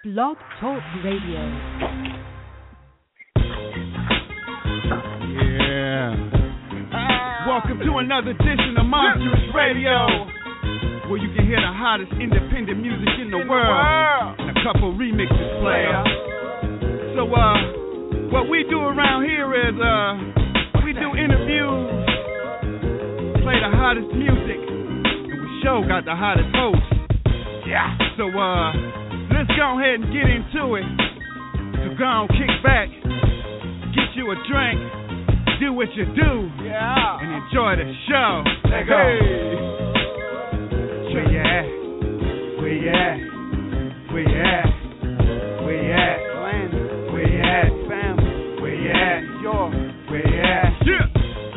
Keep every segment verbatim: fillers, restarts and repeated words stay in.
Blog Talk Radio. Yeah. Welcome to another edition of Monstrous Radio, where you can hear the hottest independent music in the, in world, the world, and a couple remixes player. So, uh, what we do around here is, uh, we do interviews, play the hottest music, and we show got the hottest hosts. Yeah. So, uh, let's go ahead and get into it. So go on, kick back, get you a drink, do what you do, yeah, and enjoy the show. Let's go. Hey. Where you at? Where you at? Where you at? Where you at? Where you at? Family. Where you at? York. Where you at? Yeah.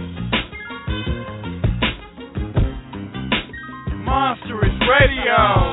Monstrous Radio.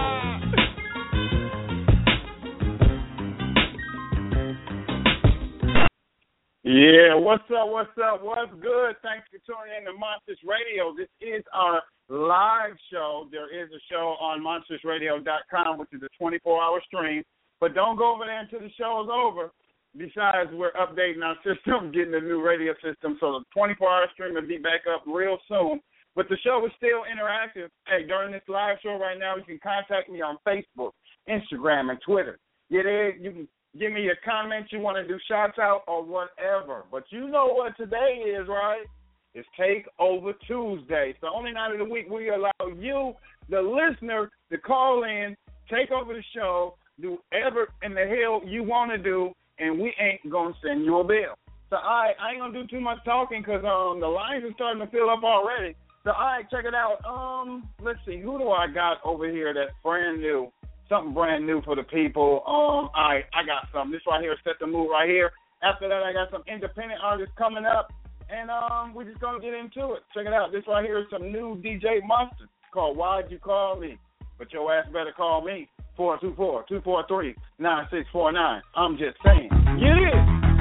Yeah, what's up, what's up, what's good? Thanks for tuning in to Monstrous Radio. This is our live show. There is a show on monstrous radio dot com, which is a twenty-four hour stream. But don't go over there until the show is over. Besides, we're updating our system, getting a new radio system, so the twenty-four hour stream will be back up real soon. But the show is still interactive. Hey, during this live show right now, you can contact me on Facebook, Instagram, and Twitter. Get in, you can give me your comments you want to do, shots out, or whatever. But you know what today is, right? It's Takeover Tuesday. It's the only night of the week we allow you, the listener, to call in, take over the show, do whatever in the hell you want to do, and we ain't going to send you a bill. So, all right, I ain't going to do too much talking because um, the lines are starting to fill up already. So, all right, check it out. Um, let's see. Who do I got over here that's brand new? Something brand new for the people. Um, all right, I got something. This right here, Set the Mood right here. After that, I got some independent artists coming up, and um, we're just going to get into it. Check it out. This right here is some new D J Mustard called Why'd You Call Me? But your ass better call me, four two four, two four three, nine six four nine. I'm just saying. Get it.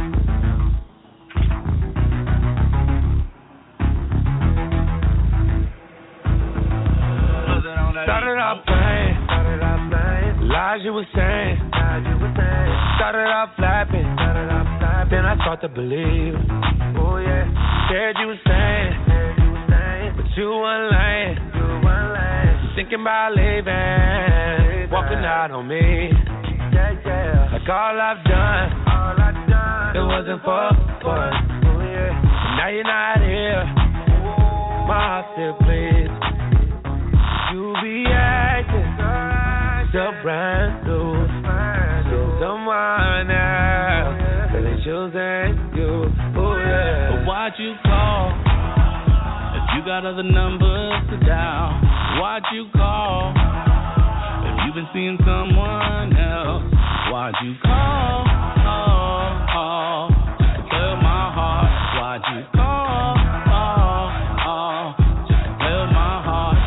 Started off playing, started off playing, lies you were saying, lies you were saying. Started off flapping, started off flapping, then I start to believe. Oh yeah, said you were saying, said you were saying, but you weren't lying, you weren't lying. Thinking about leaving, leaving, walking out on me. Yeah, yeah. Like all I've done, all I've done, it wasn't for fun. Oh yeah, but now you're not here, my heart still bleeds. You be acting so brand new, so someone else, but they choosing you. Oh yeah. But why'd you call if you got other numbers to dial? Why'd you call if you've been seeing someone else? Why'd you call? Oh, oh, just to play with my heart. Why'd you call? Oh, oh, just to play with my heart.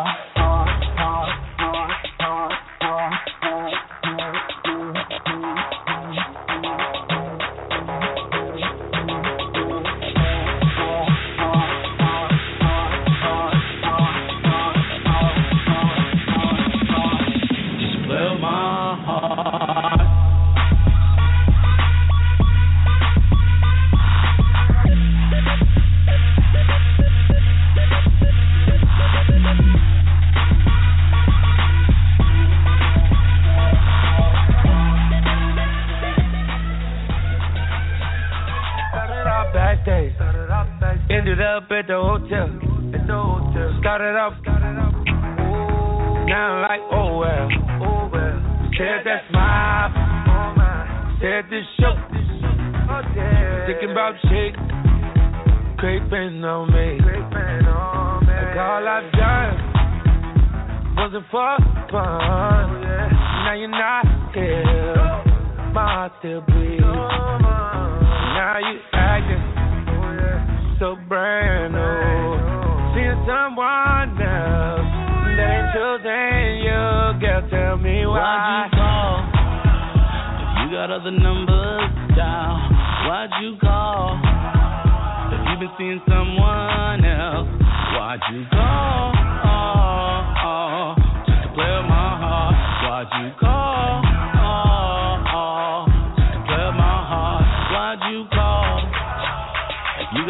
Ended up at the hotel. At the hotel. Started off. Now I'm like, oh well. Oh well. Said that smile. Said this show. Thinking about shit. Creeping on me. Like all I've done wasn't for fun. Now you're not here. My heart still bleeds. Now you acting so brand new, seeing someone else, they ain't choosing you. Girl, tell me why. Why'd you call if you got other numbers down? Why'd you call if you've been seeing someone else? Why'd you call? Oh, oh, just to play with my heart. Why'd you call? Oh,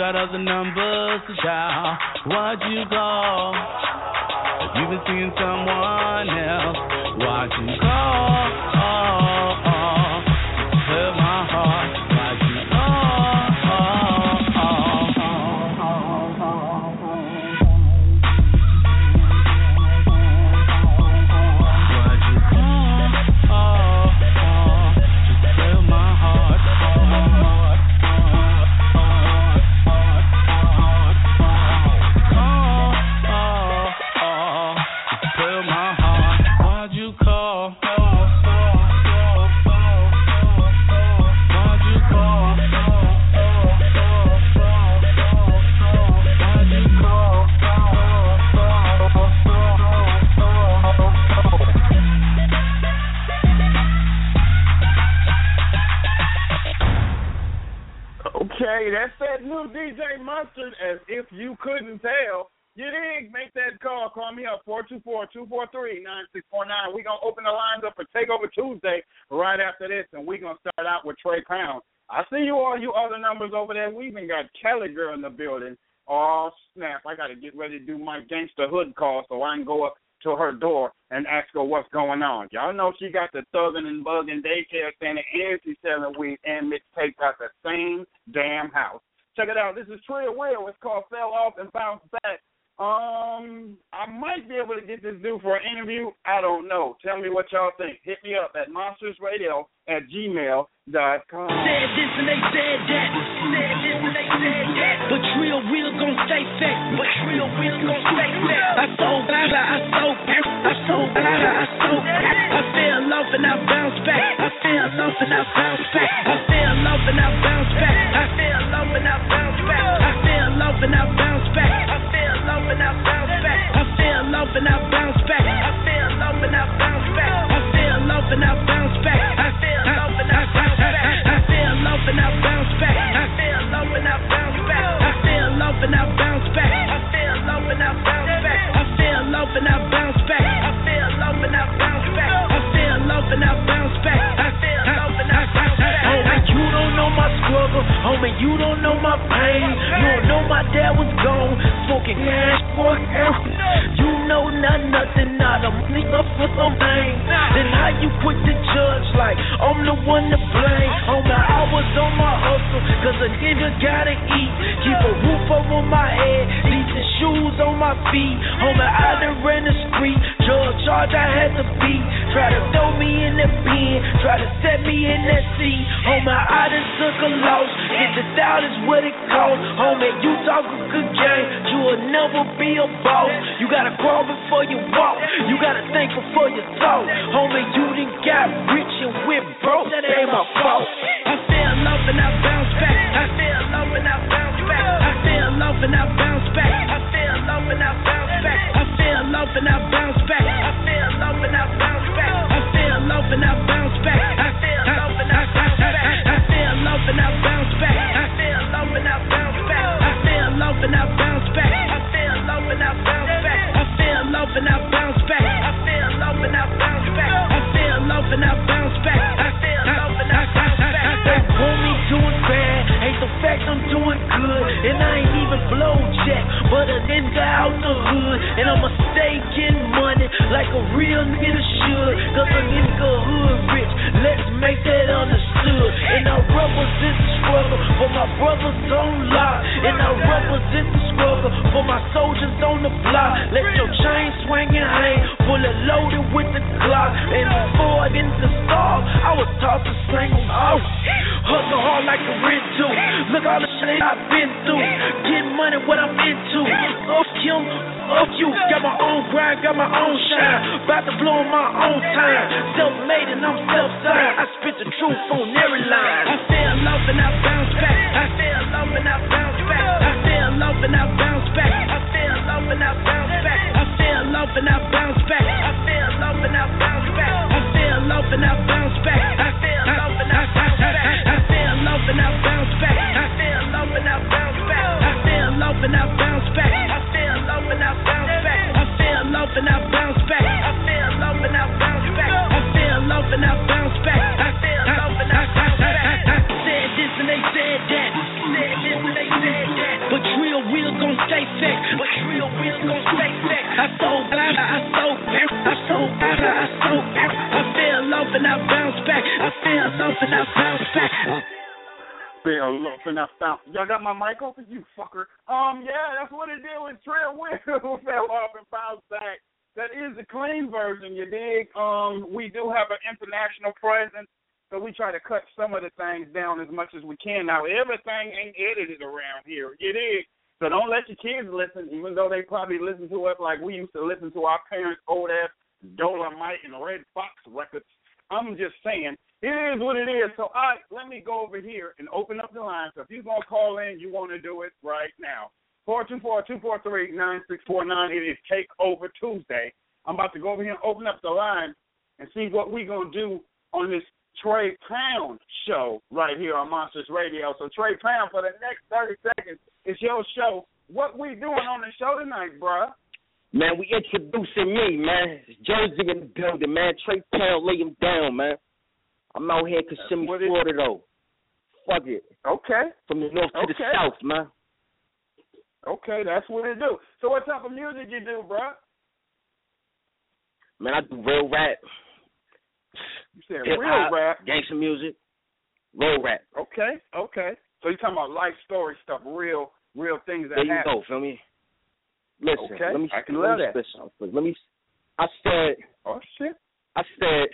got other numbers to dial. Why'd you call? If you've been seeing someone else, why'd you call? Oh, oh, just hurt my heart. Why'd you call? Oh, oh, oh, oh, oh. Why'd you call? Oh, oh, just hurt my heart. Okay, that's that new D J Mustard, as if you couldn't tell. You dig? Make that call. Call me up, four two four, two four three, nine six four nine. We're going to open the lines up for Takeover Tuesday right after this, and we're going to start out with Trey Pound. I see you all, you other numbers over there. We even got Kelly Girl in the building. Oh, snap. I got to get ready to do my gangster hood call so I can go up to her door and ask her what's going on. Y'all know she got the thugging and bugging daycare center, and she's selling weed and mixtapes at the same damn house. Check it out. This is Tria Will. It's called Fell Off and Bounce Back. Um, I might be able to get this dude for an interview. I don't know. Tell me what y'all think. Hit me up at monsters radio at gmail dot com. Said this and they said that. Said this and they said that. But Tria Will gon' stay fat. But Tria Will gon' stay fat. I sold bladder, I sold I sold bladder, I sold I fell off and I bounced back. I fell off and I bounced back. I fell off and I bounced back. I fell off and I bounced back. I fell off and I bounced back. I fell off and I bounced back. I fell off and I bounced back. I fell off and I bounced back. I fell off and I bounced back. I fell off and I bounced back. I fell off and I bounced back. I fell off and I bounced back. I fell off and I bounced back. I fell off and I bounced back. I fell off and I bounced back. I fell off and I bounced back. I fell off and I bounced back. I fell off and I bounced back. Homie, you don't know my struggle. Homie, you don't know my pain. You don't know my dad was gone smoking cash for you know not nothing, not a nigga for some pain. Then how you quit the judge like I'm the one to blame? Homie, I was on my hustle, cause a nigga gotta eat. Keep a roof over my head, decent shoes on my feet. Homie, I done ran the street, drug charge I had to beat. Try to throw me in the pen, try to set me in that seat. Homie, I done took a loss, fifty thousand is what it cost. Homie, you talk a good game, you will never be a boss. You gotta crawl before you walk, you gotta think before you talk. Homie, you done got rich and went broke, that ain't my fault. I fell off and I bounced back. I fell off and I bounced back. I fell off and I bounced back. I fell off and I bounced back. I fell off and I bounced back. I fell off and I bounced back. I fell off and I bounced back. I fell off and I bounced back. I fell off and I bounced back. I fell off and I bounced back. I fell off and I bounced back. I fell off and I bounced back. I fell off and I bounced back. I fell off and I bounced back. I fell off and I bounced back. I fell off and I bounced back. They want me doing bad, ain't the fact I'm doing good, and I ain't even blow jack, but a nigga out the hood, and I'ma stay getting money like a real nigga should, cause a nigga hood rich, let's make that understood, and I represent the struggle for my brothers on lock, and I represent the struggle for my soldiers on the block. Let your chain swing and hang, bullet loaded with the Glock, and before I get to stall, I was taught to sing them out. Hustle hard like a rental. Look all the shit I've been through. Get money, what I'm into. Fuck him, fuck you. Got my own grind, got my own shine. About to blow on my own time. Self-made and I'm self-signed. I spit the truth on every line. I fell off and I bounced back. I fell off and I bounced back. I fell off and I bounced back. I fell off and I bounced back. I fell off and I bounced back. I fell off and I bounced back. I fell off and I bounced back. I fell off and I bounced back. I fell off and I bounced back. I fell off and I bounced back. I fell off and I bounced back. I fell off and I bounced back. I fell off and I bounced back. I fell off and I bounced back. I fell off and I bounced back. I fell off and I bounced back. I said this and they back. I fell off and I bounced back. Fell off and I found. Y'all got my mic open, you fucker. Um, yeah, that's what it did with Trey Will. Fell off and bounced back. That is the clean version, you dig? Um, we do have an international presence, so we try to cut some of the things down as much as we can. Now, everything ain't edited around here, you dig? So don't let your kids listen, even though they probably listen to us like we used to listen to our parents' old-ass Dolomite and Red Fox records. I'm just saying, it is what it is. So, all right, let me go over here and open up the line. So if you're going to call in, you want to do it right now. four two four, two four three, nine six four nine. It is Takeover Tuesday. I'm about to go over here and open up the line and see what we're going to do on this Trey Pound show right here on Monsters Radio. So, Trey Pound, for the next thirty seconds, it's your show. What we doing on the show tonight, bruh? Man, we introducing me, man. It's Jersey in the building, man. Trey Pound, lay him down, man. I'm out here in Kissimmee, Florida, though. Fuck it. Okay. From the north to okay. the south, man. Okay, that's what it do. So what type of music you do, bro? Man, I do real rap. You said Hip-hop, real rap? Gangster music, real rap. Okay, okay. So you're talking about life story stuff, real, real things that there you happen. go, feel me? Listen, okay. let me, I can let love me that. spit something. Let me, I said, oh, shit. I said,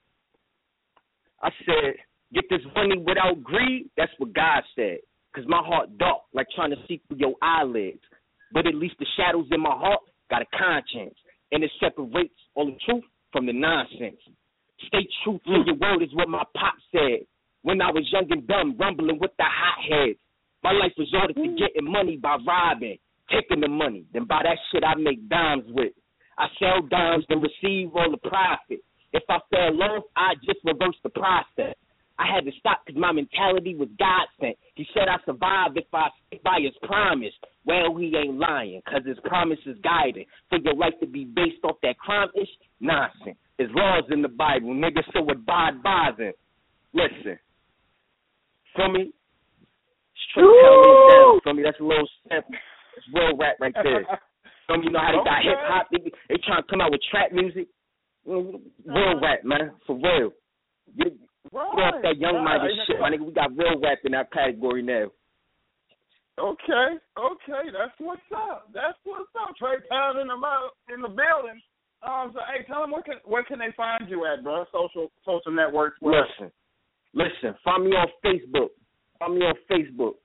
I said, get this money without greed, that's what God said. Because my heart dark, like trying to see through your eyelids. But at least the shadows in my heart got a conscience. And it separates all the truth from the nonsense. Stay true to mm. your word is what my pop said. When I was young and dumb, rumbling with the hot heads. My life resorted to getting money by robbing, taking the money. Then by that shit I make dimes with. I sell dimes and receive all the profit. If I fell off, I just reverse the process. I had to stop because my mentality was God sent. He said I survived if I stick by his promise. Well, he ain't lying because his promise is guiding. For your life to be based off that crime-ish nonsense. There's laws in the Bible, nigga, so abide by them. Listen. Feel me? Straight down. Feel me? That's a little sample. It's real rap right there. Feel me? You know how they got okay. hip-hop? They, they trying to come out with trap music. Real rap, man. For real. Get, right. get off that young-minded right. shit, my nigga. We got real rap in our category now. Okay, okay, that's what's up. That's what's up. Trey Pound in the in the building. Um, so hey, tell them where can where can they find you at, bro? Social social networks. Where? Listen, listen. Find me on Facebook. Find me on Facebook.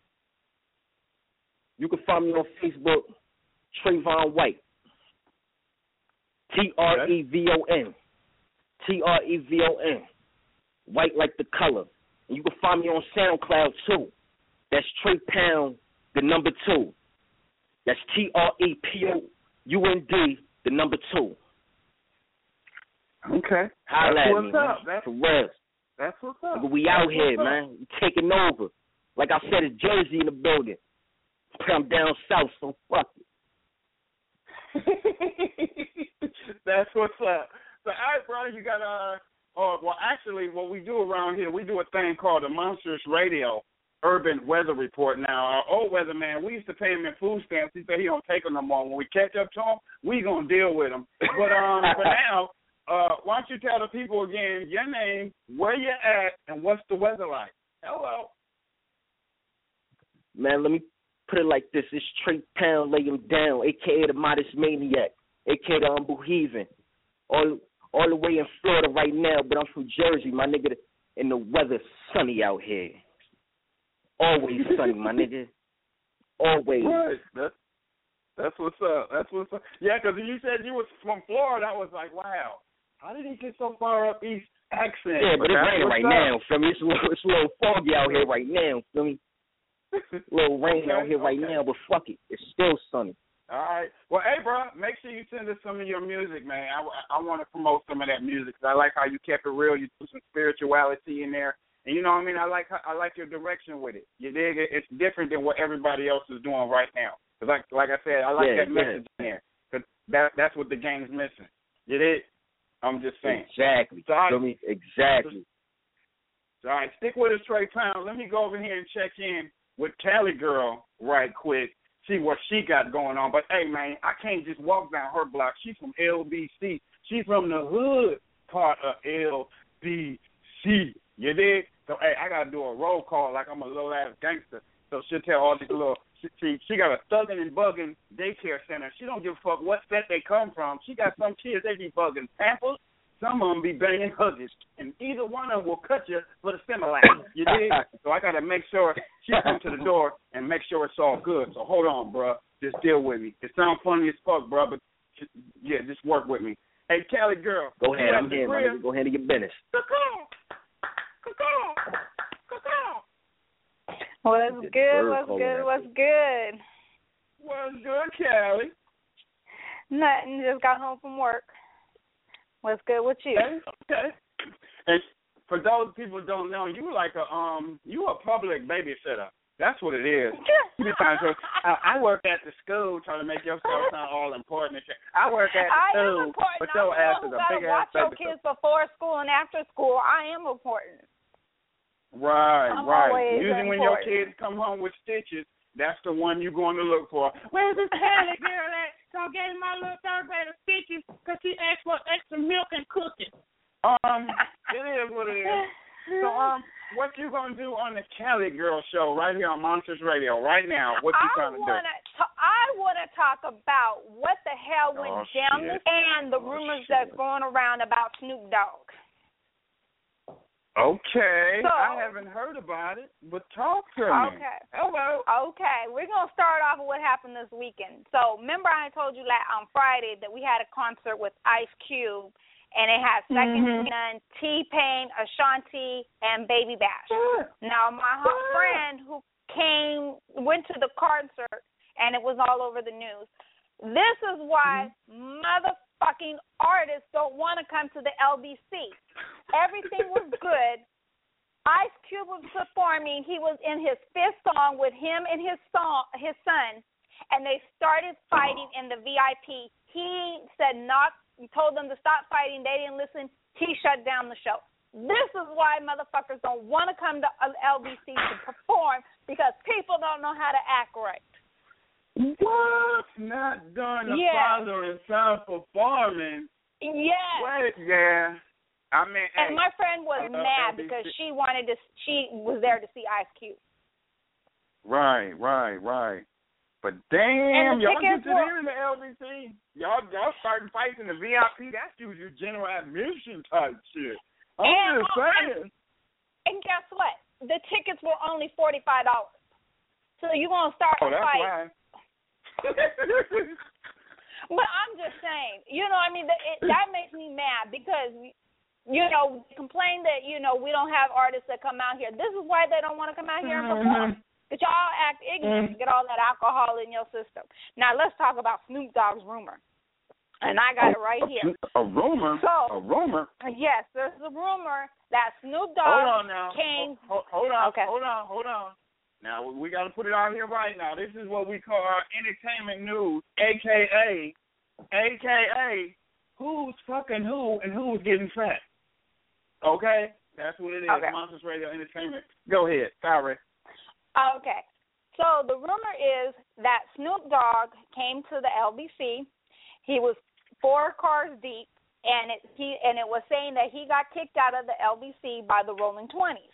You can find me on Facebook. Trayvon White. T R E V O N. T R E V O N. White like the color. And you can find me on SoundCloud too. That's Trey Pound, the number two. That's T R E P O U N D, the number two. Okay. Holla That's at what's me, up. man. That's, For real. that's what's up. But we out that's here, man. We taking over. Like I said, it's Jersey in the building. I'm down south, so fuck it. That's what's up. So, all right, brother, you got, uh, oh, well, actually, what we do around here, we do a thing called the Monsters Radio Urban Weather Report. Now, our old weatherman, we used to pay him in food stamps. He said he don't take them no more. When we catch up to him, we going to deal with him. But um, for now, uh, why don't you tell the people again your name, where you at, and what's the weather like? Hello. Man, let me put it like this. It's Trey Pound, lay him down, a k a the Modest Maniac, a k a the Humble Heathen. All, all the way in Florida right now, but I'm from Jersey, my nigga, and the weather's sunny out here. Always sunny, my nigga. Always. Right. That's, that's what's up. That's what's up. Yeah, because you said you was from Florida, I was like, wow, how did he get so far up east accent? Yeah, but, but it's raining right up. now, feel me? It's a, little, it's a little foggy out here right now, feel me? A little rain okay, out here right okay. now, but fuck it. It's still sunny. All right. Well, hey, bro, make sure you send us some of your music, man. I, I want to promote some of that music because I like how you kept it real. You put some spirituality in there. And you know what I mean? I like I like your direction with it. You dig it? It's different than what everybody else is doing right now. Cause like like I said, I like yeah, that message yeah. in there. Cause that that's what the game's missing. You dig? I'm just saying. Exactly. So I, Feel me? Exactly. So, all right, stick with us, Trey Pound. Let me go over here and check in with Cali Girl right quick. See what she got going on. But hey, man, I can't just walk down her block. She's from L B C. She's from the hood part of L B shit. You dig? So, hey, I got to do a roll call like I'm a little-ass gangster. So she'll tell all these little, she, she, she got a thuggin' and buggin' daycare center. She don't give a fuck what set they come from. She got some kids, they be bugging Pampers. Some of them be banging Huggies. And either one of them will cut you for the Similac. You dig? So I got to make sure she comes to the door and make sure it's all good. So hold on, bro. Just deal with me. It sounds funny as fuck, bro, but just, yeah, just work with me. Hey, Cali girl. Go ahead. I'm here, man. Go ahead and get business. What's good? What's good? What's good? What's good, Cali? Nothing. Just got home from work. What's good with you? Okay. okay. And for those people who don't know, you like a um, you a public babysitter. That's what it is. I, I work at the school trying to make yourself sound all important and shit. I work at the I school, am important. but your ass is a big ass babysitter. Watch your kids before school and after school. I am important. Right, I'm right. Usually when your important. kids come home with stitches, that's the one you're going to look for. Where's this Cali girl at? So I gave my little third grader stitches because she asked for extra milk and cookies. Um, it is what it is. So, um, what you going to do on the Cali Girl Show right here on Monsters Radio right now? What you trying to do? T- I want to talk about what the hell went oh, down shit. and the oh, rumors shit. that's going around about Snoop Dogg. Okay, so, I haven't heard about it, but talk to me. Okay. Hello. Okay, we're going to start off with what happened this weekend. So, remember I told you like on Friday that we had a concert with Ice Cube, and it had Second mm-hmm. Son, T-Pain, Ashanti, and Baby Bash. Sure. Now, my sure. friend who came, went to the concert, and it was all over the news. This is why mm-hmm. motherfucking artists don't want to come to the L B C. Everything was good. Ice Cube was performing. He was in his fifth song with him and his song, his son, and they started fighting in the V I P. He said not, told them to stop fighting. They didn't listen. He shut down the show. This is why motherfuckers don't want to come to L B C to perform, because people don't know how to act right. What? Not during the yeah. father and son performance? Yes. Wait, yeah. I mean, and hey, my friend was uh, mad L B C. because she wanted to. She was there to see Ice Cube. Right, right, right. But damn, y'all get to were, there in the L B C. Y'all, y'all starting fights in the V I P. That's usually general admission type shit. I'm and, just saying. And, and guess what? The tickets were only forty five dollars. So you gonna start oh, a that's fight? Why. But I'm just saying, you know, I mean, that, it, that makes me mad because. You know, complain that, you know, we don't have artists that come out here. This is why they don't want to come out here and perform. Because y'all act ignorant to get all that alcohol in your system. Now, let's talk about Snoop Dogg's rumor. And I got it right here. A rumor? So, a rumor? Yes, there's a rumor that Snoop Dogg hold on now. came. Hold, hold on, okay. hold on, hold on. Now, we got to put it out here right now. This is what we call our entertainment news, a k a, a k a, who's fucking who and who's getting fat. Okay, that's what it is. Okay. Monsters Radio Entertainment. Go ahead, sorry. Okay, so the rumor is that Snoop Dogg came to the L B C. He was four cars deep, and it he and it was saying that he got kicked out of the L B C by the Rolling Twenties.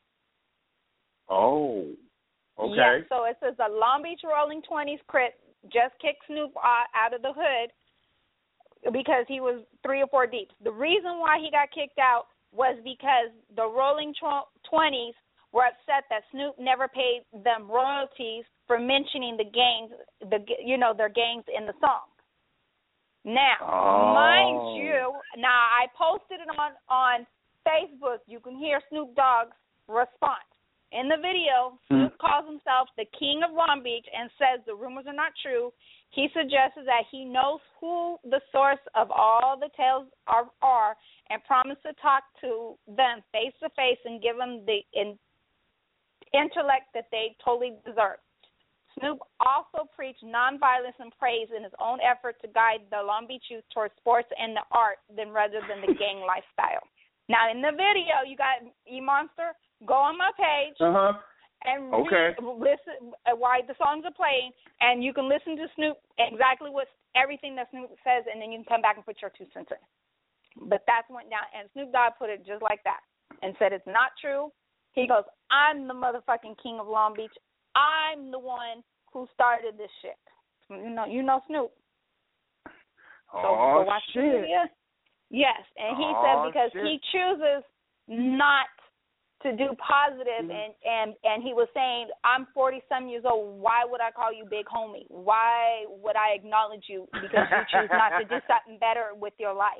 Oh, okay. Yeah, so it says the Long Beach Rolling Twenties Crip just kicked Snoop out of the hood because he was three or four deep. The reason why he got kicked out was because the Rolling Twenties were upset that Snoop never paid them royalties for mentioning the gangs, the you know, their gangs in the song. Now, oh. mind you, now I posted it on, on Facebook. You can hear Snoop Dogg's response. In the video, Snoop mm. calls himself the King of Long Beach and says the rumors are not true. He suggests that he knows who the source of all the tales are, are and promised to talk to them face-to-face and give them the in, intellect that they totally deserve. Snoop also preached nonviolence and praise in his own effort to guide the Long Beach youth towards sports and the art than rather than the gang lifestyle. Now, in the video, you got E-Monster. Go on my page uh-huh. and okay. read, listen uh, while the songs are playing, and you can listen to Snoop exactly what everything that Snoop says, and then you can come back and put your two cents in. But that's went down, and Snoop Dogg put it just like that. and said it's not true. He goes, I'm the motherfucking king of Long Beach. I'm the one who started this shit. You know, you know Snoop. So oh, go watch shit. the video. Yes, and he oh, said because shit. he chooses not to do positive, Mm-hmm. and, and, and he was saying, I'm forty-some years old. Why would I call you big homie? Why would I acknowledge you because you choose not to do something better with your life?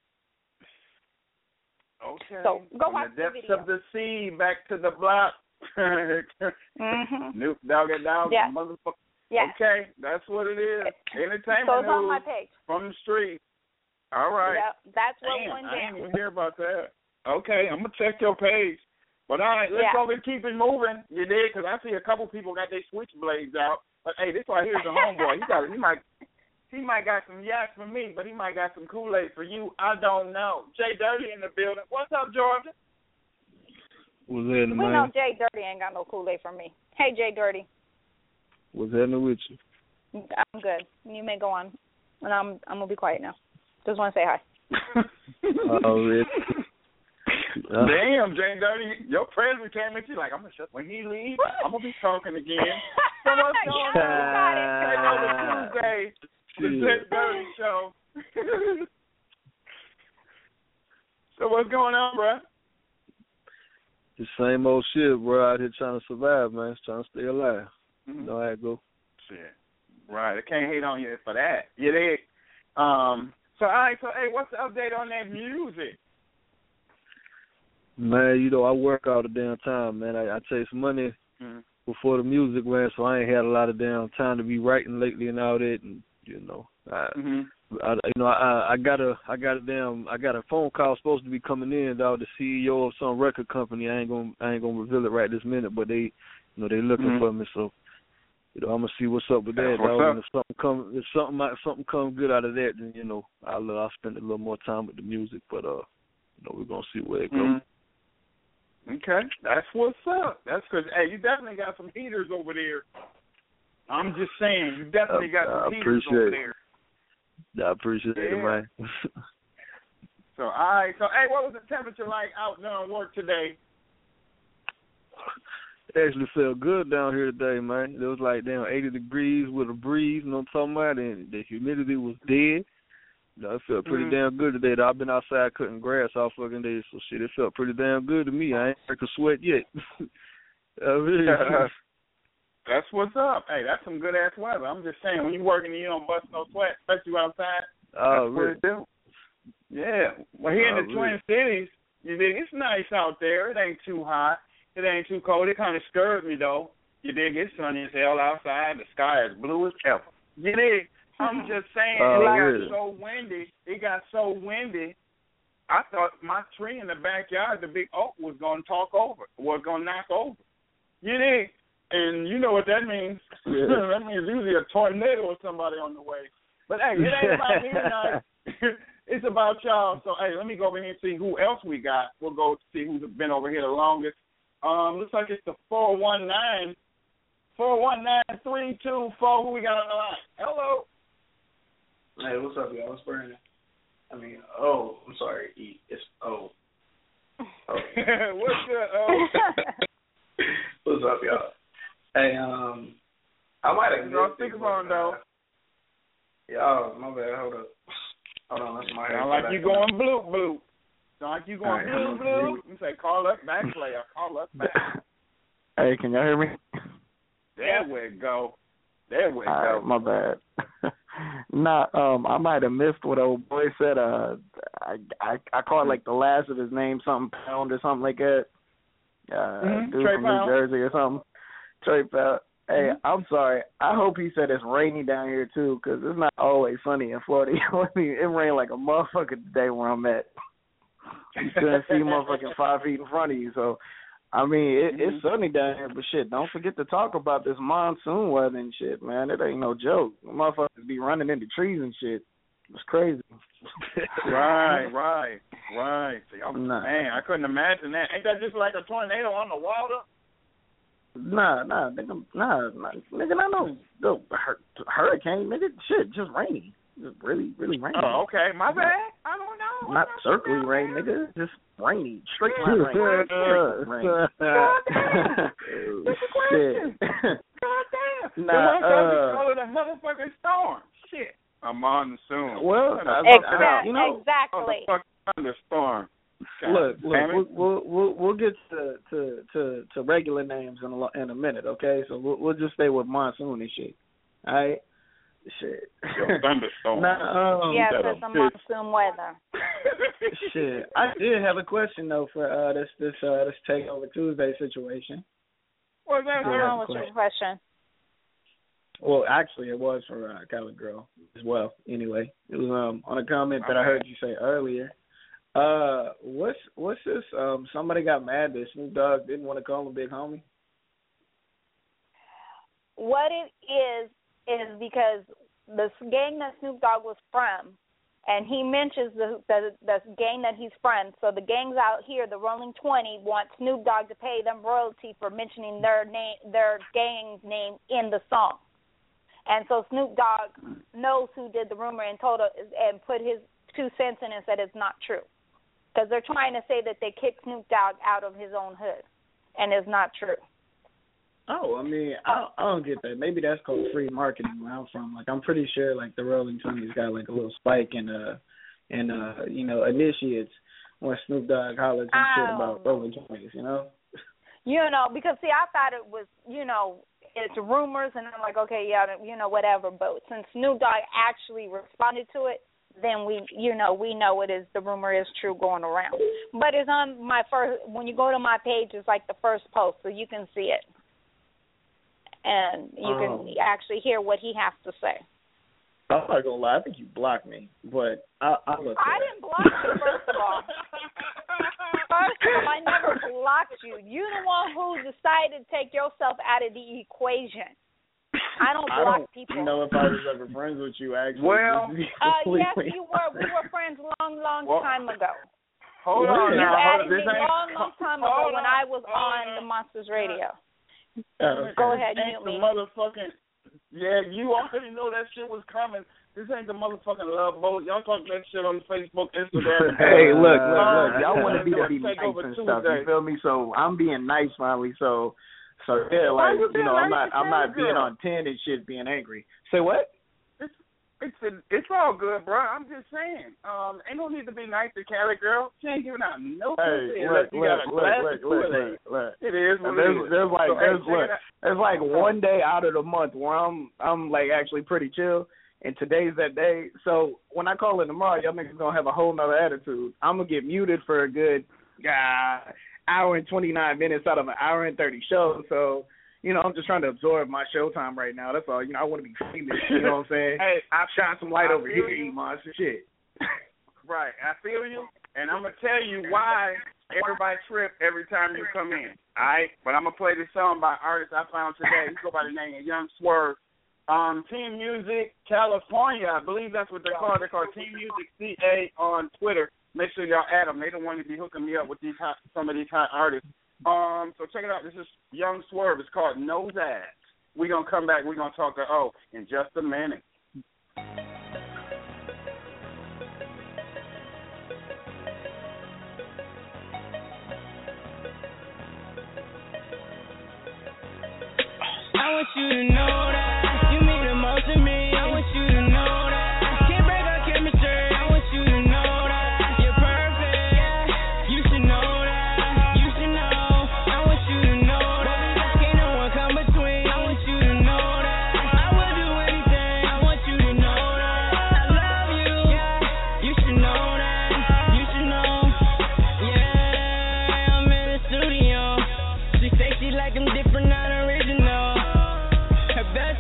Okay. So go From watch the depths the video. of the sea, back to the block. mm-hmm. Snoop Doggy Dogg, Yes. motherfucker. Yes. Okay, that's what it is. Entertainment So it's on news my page. from the street. All right. Yep, that's what Damn, went I down. didn't even hear about that. Okay, I'm going to check your page. But all right, let's Yeah. go and keep it moving. You did? Because I see a couple people got their switchblades out. But, hey, this right here is a homeboy. He got, he might he might got some yak for me, but he might got some Kool-Aid for you. I don't know. Jay Dirty in the building. What's up, Georgia? What's happening, We man? know Jay Dirty ain't got no Kool-Aid for me. Hey, Jay Dirty. What's happening with you? I'm good. You may go on. And I'm I'm going to be quiet now. Just want to say hi. Oh, really? Uh, Damn, Jay Dirty, your president came at you like, I'm going to shut. When he leaves, I'm going to be talking again. So what's going Yeah, on? you got it. Hey, on the Tuesday, the Jay Dirty show. So what's going on, bro? the same old shit, bro. Out here trying to survive, man. Just trying to stay alive. Mm-hmm. You know how it go. Shit. Right. I can't hate on you for that. You dig? Um, so, all right. So, hey, what's the update on that music? Man, you know, I work all the damn time, man. I, I chase money Mm-hmm. before the music, man, so I ain't had a lot of damn time to be writing lately and all that. And, you know, I, Mm-hmm. I you know, I, I got a, I got a damn, I got a phone call supposed to be coming in, dog. The C E O of some record company. I ain't gonna, I ain't gonna reveal it right this minute, but they, you know, they looking Mm-hmm. for me. So, you know, I'm gonna see what's up with that, That's what's dog. up. And if something come, if something, might, something come good out of that, then you know, I'll, uh, I'll spend a little more time with the music. But uh, you know, we're gonna see where it goes. Mm-hmm. Okay, that's what's up. That's because, hey, you definitely got some heaters over there. I'm just saying, you definitely got some I heaters over appreciate there. it. I appreciate it, Yeah. man. So, all right. So, hey, what was the temperature like out doing work today? It actually felt good down here today, man. It was like down eighty degrees with a breeze, you know what I'm talking about? And the humidity was dead. You know, it felt pretty Mhm. damn good today. Though. I've been outside cutting grass all fucking day, so shit, it felt pretty damn good to me. I ain't break a sweat yet. I mean, That's what's up. Hey, that's some good ass weather. I'm just saying, when you're working and you don't bust no sweat, especially outside, oh, that's what really? it do. Yeah. Well, here Oh, in the Twin really? Cities, you dig, it's nice out there. It ain't too hot. It ain't too cold. It kind of scared me, though. You dig, it's sunny as hell outside. The sky is blue as ever. You dig? I'm just saying, Oh, it got really? so windy. It got so windy. I thought my tree in the backyard, the big oak, was going to talk over, was going to knock over. You dig? And you know what that means. Yeah. That means usually a tornado or somebody on the way. But, hey, it ain't about me tonight. It's about y'all. So, hey, let me go over here and see who else we got. We'll go see who's been over here the longest. Um, looks like it's the four one nine, four one nine three two four. Who we got on the line? Hello. Hey, what's up, y'all? It's Brandon. I mean, oh, I'm sorry. E. It's O. Oh. What's good? Oh. What's up, y'all? Hey, um, I might have You're on missed it, speakerphone, but, though. uh, Y'all, my bad. Hold up. Hold on. That's my Sound like you going bloop bloop. Sound like you going All right. bloop bloop. You say call us back, player. Call us back. Hey, can y'all hear me? There we go. There we All go. right, my bad. Nah, um, I might have missed what old boy said. Uh, I I I caught like the last of his name, something Pound or something like that. Uh, Mhm, dude Trey from Pound. New Jersey or something. Trey Pound. Hey, Mhm. I'm sorry. I hope he said it's rainy down here too, 'cause it's not always sunny in Florida. I mean, it rained like a motherfucker today where I'm at. You couldn't see motherfucking five feet in front of you. So, I mean, it, it's sunny down here, but shit, don't forget to talk about this monsoon weather and shit, man. It ain't no joke. Motherfuckers be running into trees and shit. It's crazy. Right, right, right. See, I'm, Nah. Man, I couldn't imagine that. Ain't that just like a tornado on the water? Nah, nah, nigga, nah, nah, nigga, not no, no hur- hurricane, nigga. Shit, just rainy. Just really, really rainy. Oh, okay. My bad. I don't know. Not circly rain, nigga. Just rainy. Straight line rain. Straight rain. Goddamn. That's a question. Goddamn. Nah, uh, call it a motherfucking storm. Shit. A monsoon. Well, I, exactly. I, you know, exactly. Motherfucking thunderstorm. God look, look, damn it. we'll, we'll we'll we'll get to to to, to regular names in a lo- in a minute, okay? So we'll we'll just stay with monsoon and shit. All right. Shit. Yo, thunderstorm. Nah, um, Yes, it's a monsoon weather. Shit. I did have a question though for uh this this uh this Takeover Tuesday situation. What's that? I don't know what's your question. Well, actually, it was for uh, Colored Girl as well. Anyway, it was um on a comment that I heard you say earlier. Uh, what's what's this? Um, somebody got mad that Snoop Dogg didn't want to call him Big Homie. What it is is because the gang that Snoop Dogg was from, and he mentions the, the the gang that he's from. So the gangs out here, the Rolling twenty, want Snoop Dogg to pay them royalty for mentioning their name, their gang name in the song. And so Snoop Dogg knows who did the rumor and told and put his two cents in and said it's not true. Because they're trying to say that they kicked Snoop Dogg out of his own hood, and it's not true. Oh, I mean, I, I don't get that. Maybe that's called free marketing where I'm from. Like, I'm pretty sure, like, the Rolling twenties got, like, a little spike in, uh, in uh, you know, initiates when Snoop Dogg hollers and shit about Rolling twenties, you know? You know, because, see, I thought it was, you know, it's rumors, and I'm like, okay, yeah, you know, whatever. But since Snoop Dogg actually responded to it, then we, you know, we know it is, the rumor is true going around. But it's on my first, when you go to my page, it's like the first post, so you can see it. And you can um, actually hear what he has to say. I'm not going to lie, I think you blocked me, but I, I look I didn't block you, first of all. First of all, I never blocked you. You're the one who decided to take yourself out of the equation. I don't block I don't people. know if I was ever friends with you, actually. Well, uh, yes, you were. We were friends long, long well, time ago. Hold on You now. added Hold, me long, long time ago when I was on the Monsters Radio. Uh, Go ahead, ain't mute the me. motherfucking, yeah, you already know that shit was coming. This ain't the motherfucking Love Boat. Y'all talk that shit on Facebook, Instagram. Hey, look, look, look. Uh, Y'all want to be to be take nice over and Tuesday. stuff. You feel me? So I'm being nice finally. So, so yeah, Why like you you being know, I'm nice not, to I'm not Cali being Girl? on ten and shit, being angry. Say what? It's it's a, it's all good, bro. I'm just saying. Um, ain't no need to be nice to Cali Girl. She ain't giving out no Hey, pussy look, unless you look, got a look, glass look, of look, Kool-Aid. look, look. It is what There's, it is. there's like, So, there's, hey, check look, it out. there's like one day out of the month where I'm, I'm like actually pretty chill, and today's that day. So when I call in tomorrow, y'all niggas gonna have a whole nother attitude. I'm gonna get muted for a good, uh, hour and twenty-nine minutes out of an hour and thirty show. So, you know, I'm just trying to absorb my showtime right now. That's all. You know, I want to be famous. You know what I'm saying? Hey, I shine some light I over feel here, you. Iman. Some shit. Right, I feel you, and I'm gonna tell you why everybody trip every time you come in. All right, but I'm gonna play this song by artist I found today. He go by the name of Young Swerve. Um, Team Music California, I believe that's what they're called. They're called Team Music C A on Twitter. Make sure y'all add them. They don't want to be hooking me up with these hot, some of these hot artists. Um, so check it out. This is Young Swerve. It's called Nose Ass. We're gonna come back. We're gonna talk to O in just a minute. I want you to know that you mean the most to me. I want you to know that can't break our chemistry. I want you to know that you're perfect. You should know that. You should know. I want you to know that can't no one come between. I want you to know that I will do anything. I want you to know that I love you. You should know that. You should know. Yeah, I'm in the studio. She say she like I'm different, not original. Her best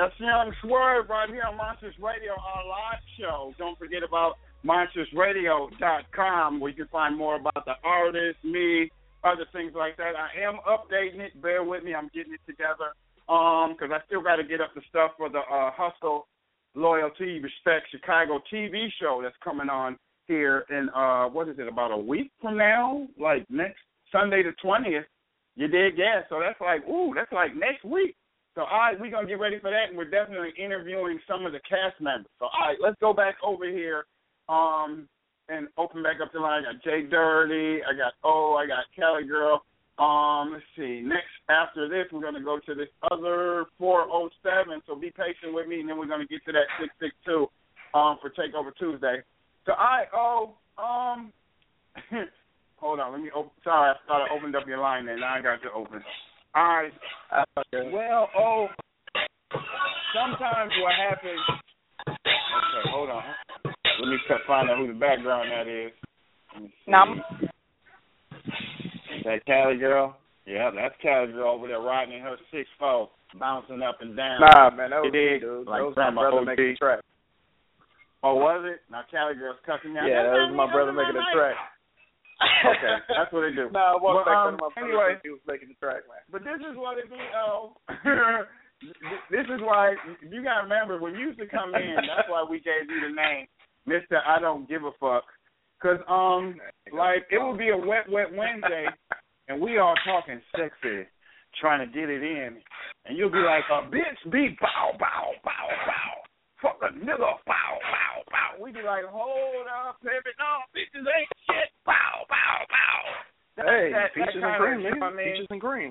That's Young Swerve right here on Monsters Radio, our live show. Don't forget about monsters radio dot com, where you can find more about the artist, me, other things like that. I am updating it. Bear with me. I'm getting it together because um, I still got to get up the stuff for the uh, Hustle, Loyalty, Respect Chicago T V show that's coming on here in, uh, what is it, about a week from now? Like next Sunday the twentieth. You did, yeah. So that's like, ooh, that's like next week. So, all right, we're going to get ready for that, and we're definitely interviewing some of the cast members. So, all right, let's go back over here um, and open back up the line. I got Jay Dirty. I got O. I got Cali Girl. Um, let's see. Next, after this, we're going to go to this other four oh seven. So be patient with me, and then we're going to get to that six six two um, for Takeover Tuesday. So, all right, O. Um, hold on. Let me open. Sorry, I thought I opened up your line there. Now I got to open. All right. Well, oh, sometimes what happens. Okay, hold on. Let me find out who the background that is. No. Is that Cali Girl? Yeah, that's Cali Girl over there riding in her six four, bouncing up and down. Nah, man, that was me, dude. Like that was my brother making the track. Oh, was it? Now Cali Girl's cussing out. Yeah, that was my brother making the track. Okay, that's what they do. No, nah, I walked back um, to my brother. Anyway, he was making the track, man. But this is what it be. Oh, this is why you gotta remember when you used to come in. That's why we gave you the name, Mister I Don't Give a Fuck. Cause um, like it would be a wet, wet Wednesday, and we all talking sexy, trying to get it in, and you'll be like, a bitch be bow, bow, bow, bow. Fuck a nigga, bow, bow, bow. We be like, hold up, baby, no, bitches ain't shit, bow, bow, bow. That's hey, that, peaches that and cream, of, man. I mean, Peaches and cream.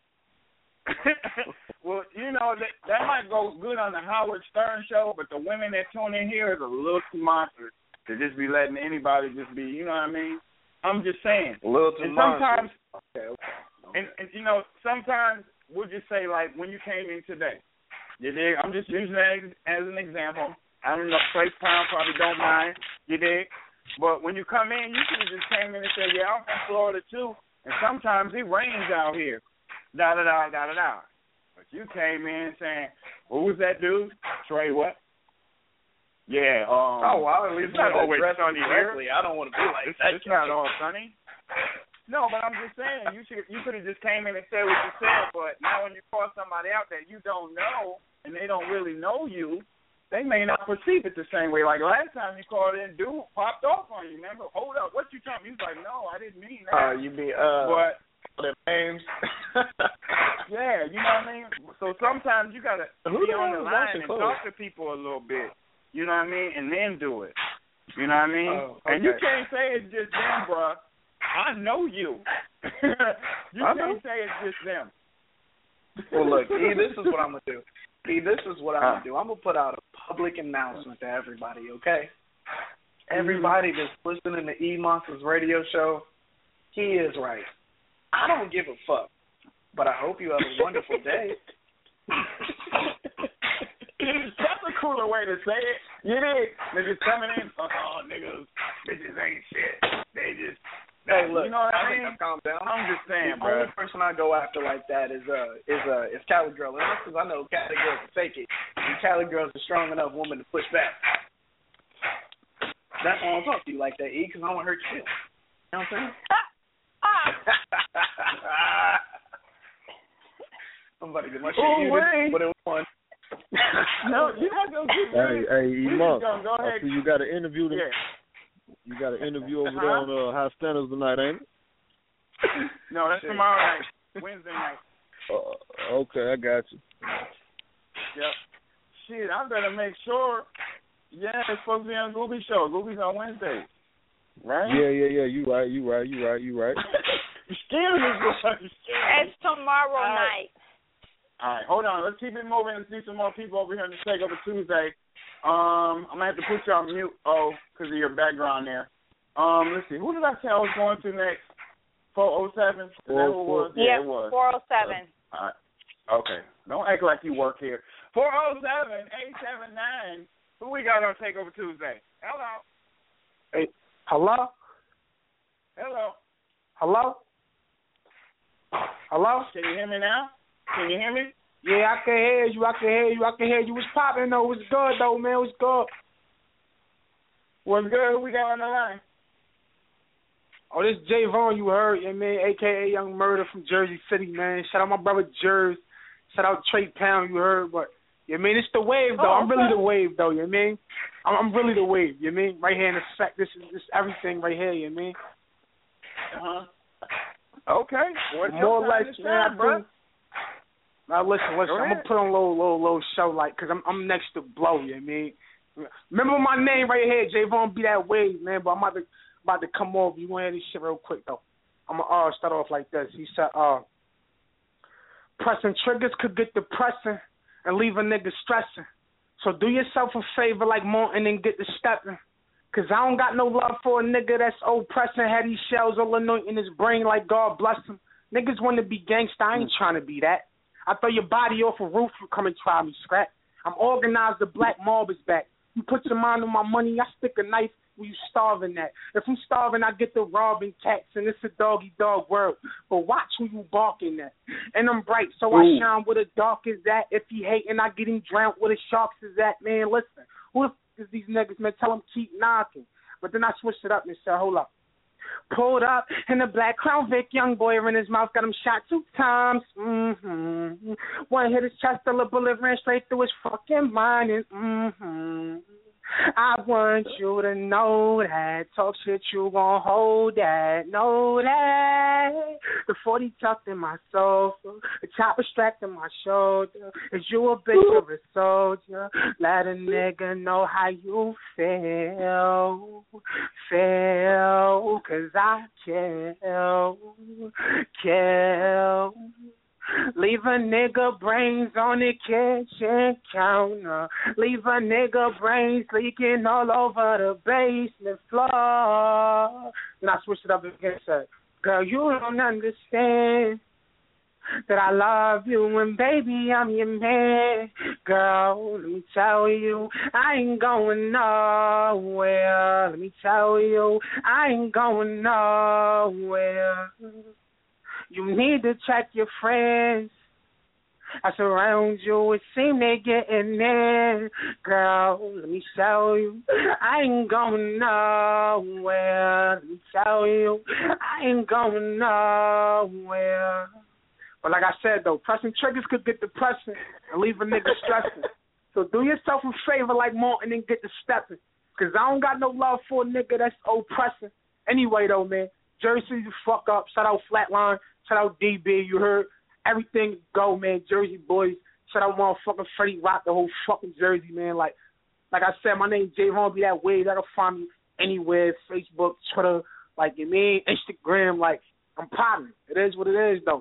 Well, you know, that, that might go good on the Howard Stern show, but the women that tune in here is a little too monstrous to just be letting anybody just be, you know what I mean? I'm just saying. A little too and sometimes, okay, okay, okay. And, and, you know, sometimes we'll just say, like, when you came in today, you dig? I'm just using that as an example. I don't know, Trace Pound probably don't mind, you dig? But when you come in, you could have just came in and said, yeah, I'm from Florida too, and sometimes it rains out here, da-da-da, da-da-da. But you came in saying, who was that dude? Trey what? Yeah. Um, oh, well, at least it's not always sunny here. I don't want to be like it's, that. It's not all sunny. No, but I'm just saying, you should you could have just came in and said what you said, but now when you call somebody out that you don't know and they don't really know you, they may not perceive it the same way. Like last time you called in, dude popped off on you. Remember? Hold up, what you telling me? He was like, no, I didn't mean that. Uh, you mean uh, but the names? Yeah, you know what I mean. So sometimes you gotta Who be on the line and clothes? talk to people a little bit. You know what I mean, and then do it. You know what I mean? Oh, okay. And you can't say it's just them, bruh. I know you. you I can't know. say it's just them. Well, look, E, this is what I'm gonna do. E, this is what I'm Uh. gonna do. I'm gonna put out a public announcement to everybody. Okay, everybody that's listening to E Monsters Radio Show, he is right. I don't give a fuck, but I hope you have a wonderful day. That's a cooler way to say it. You dig? Niggas coming in, oh, niggas, bitches ain't shit. They just, Hey, look, you know what I I mean? think I've calmed down. I'm just saying, the bro. only person I go after like that is uh is uh is Cali Girl, and that's because I know Cali Girl can fake it, and Cali Girl's a strong enough woman to push back. That's why I don't talk to you like that, E, because I don't want to hurt your feelings. You know what I'm saying? I'm about to get my shit Ooh, muted, wait. but it was fun. No, you're not gonna get Hey, hey, We E-Monk, just gonna go I ahead. see you got an interview. To, Yeah. You got an interview over Uh-huh. there on uh, High Standards tonight, ain't it? No, that's Shit. tomorrow night, Wednesday night. Uh, okay, I got you. Yep. Shit, I better make sure. Yeah, it's supposed to be on Gooby Show. Gooby's on Wednesday, right? Yeah, yeah, yeah. You right, you right, you right, you right. You scared me, bro. You scared me. It's tomorrow All right. night. All right, hold on. Let's keep it moving and see some more people over here in the Takeover Tuesday. Um, I'm gonna have to put you on mute, oh, because of your background there. Um, let's see. Who did I say I was going to next? four oh seven? Is that who it was? Yeah, Yep, it was. four oh seven. All right. Okay. Don't act like you work here. four oh seven, eight seven nine. Who we got on Takeover Tuesday? Hello. Hey, hello, Hello. hello, hello. Can you hear me now? Can you hear me? Yeah, I can hear you. I can hear you. I can hear you. What's popping though? What's good though, man? What's good? What's good? Who we got on the line? Oh, this Jay Vaughn you heard, yeah, man, a k a. Young Murder from Jersey City, man. Shout out my brother Jers. Shout out Trey Pound, you heard. But, yeah, man, it's the wave, though. Oh, I'm really the wave, though, you know what I mean? I'm, I'm really the wave, you know what I mean? Right here in the sack. This is this everything right here, you know what I mean? Uh-huh. Okay. What's More your or less, time to man, shine, bro? Now, listen, listen. Go I'm going to put on a little, little, little show, like, because I'm, I'm next to Blow, you know what I mean? Remember my name right here, Jay Vaughn, be that wave, man, but I'm about to, about to come off. You want to hear this shit real quick, though. I'm going to uh, start off like this. He said, uh, pressing triggers could get depressing and leave a nigga stressing. So do yourself a favor like Martin and get to stepping. Because I don't got no love for a nigga that's old pressing, had these shells all anointing his brain like God bless him. Niggas want to be gangsta, I ain't trying to be that. I throw your body off a roof, you come and try me, scrap. I'm organized, the black mob is back. You put your mind on my money, I stick a knife where you starving at. If I'm starving, I get the robbing cats, and it's a doggy-dog world. But watch who you barking at. And I'm bright, so Ooh. I shine where the dark is at. If he hating, I get him drowned where the sharks is at. Man, listen, who the f*** is these niggas, man? Tell them keep knocking. But then I switched it up and said, hold up. Pulled up in the black Crown Vic, young boy in his mouth, got him shot two times. Mm-hmm. One hit his chest, till the bullet ran straight through his fucking mind. And mm-hmm. I want you to know that. Talk shit, you gon' hold that. Know that. The forty tucked in my sofa, the chopper strapped in my shoulder. Is you a bitch or a soldier? Let a nigga know how you feel. Feel, cause I kill. Kill. Leave a nigga brains on the kitchen counter. Leave a nigga brains leaking all over the basement floor. And I switched it up again, said, girl, you don't understand that I love you and baby, I'm your man. Girl, let me tell you, I ain't going nowhere. Let me tell you, I ain't going nowhere. You need to check your friends. I surround you, it seem they getting in. Girl, let me tell you, I ain't going nowhere. Let me tell you, I ain't going nowhere. But like I said, though, pressing triggers could get depressing and leave a nigga stressing. So do yourself a favor like Martin and get to stepping. Because I don't got no love for a nigga that's oppressing. Anyway, though, man, Jersey, you fuck up. Shout out Flatline. Shout out D B, you heard everything go, man. Jersey boys. Shout out motherfucking Freddie Rock, the whole fucking Jersey, man. Like, like I said, my name Jay Vaughn, be that way. That'll find me anywhere. Facebook, Twitter, like you mean, Instagram. Like, I'm popping. It is what it is, though.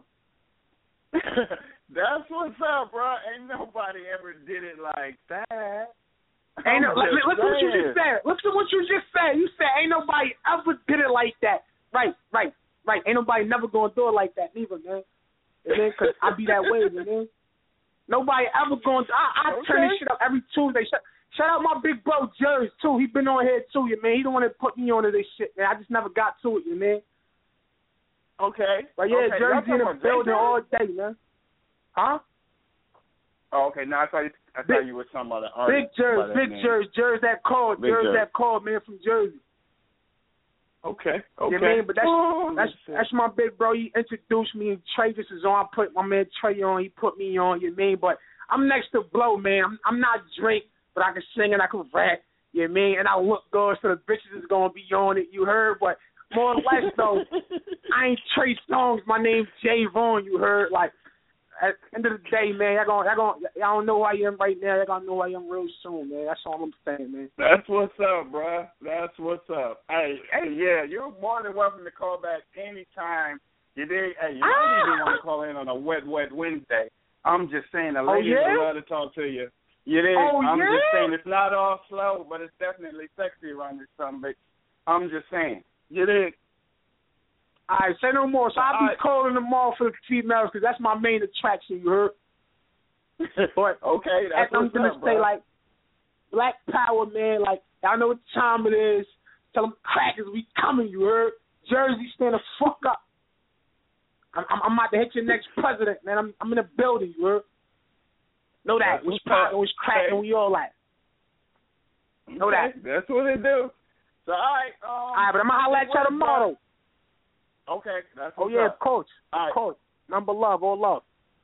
That's what's up, bro. Ain't nobody ever did it like that. Ain't no, li- listen what you just said. Listen what you just said. You said ain't nobody ever did it like that. Right, right. Right, ain't nobody never gonna do it like that neither, man. You know, cause I be that way, you know. Nobody ever going. I, I okay. turn this shit up every Tuesday. Shout, shout out my big bro Jerry too. He been on here too, you man. He the one that put me onto this shit, man. I just never got to it, you man. Okay. But yeah, okay. Jerry's in the building all day, man. Huh? Oh, okay. Now I thought you, I thought big, you were talking about an artist. Big Jerry, big Jerry, Jerry's that called, Jerry's that called, man, from Jersey. Okay, okay. You know, but that's, oh, that's that's my big bro. He introduced me. Trey just is on. I put my man Trey on. He put me on. You know mean? But I'm next to Blow, man. I'm, I'm not Drake, but I can sing and I can rap. You know mean? And I look good, so the bitches is gonna be on it. You heard? But more or less though, I ain't Trey Songz. My name's Jay Vaughn. You heard? Like at the end of the day, man, y'all gonna, y'all gonna, y'all don't know who I am right now. Y'all gonna know who I am real soon, man. That's all I'm saying, man. That's what's up, bro. That's what's up. Hey, hey, yeah, you're more than welcome to call back anytime. You did. Hey, you ah! don't even want to call in on a wet, wet Wednesday. I'm just saying, the ladies oh, yeah? would love to talk to you. You did. Oh, I'm yeah? just saying, it's not all slow, but it's definitely sexy around this something. But I'm just saying, you did. All right, say no more. So I'll be right. calling them all for the females because that's my main attraction, you heard? But okay, that's I'm going to say, like, Black Power, man. Like, y'all know what time it is. Tell them crackers we coming, you heard? Jersey, stand the fuck up. I'm, I'm, I'm about to hit your next president, man. I'm, I'm in the building, you heard? Know that. That's What's what's up. poppin', what's crackin', we all that. Know Okay, that. That's what they do. So, all right. Um, All right, but I'm going to holler at y'all tomorrow. Okay, that's Oh, what's yeah, up. coach. All right. Coach. Number love, all love.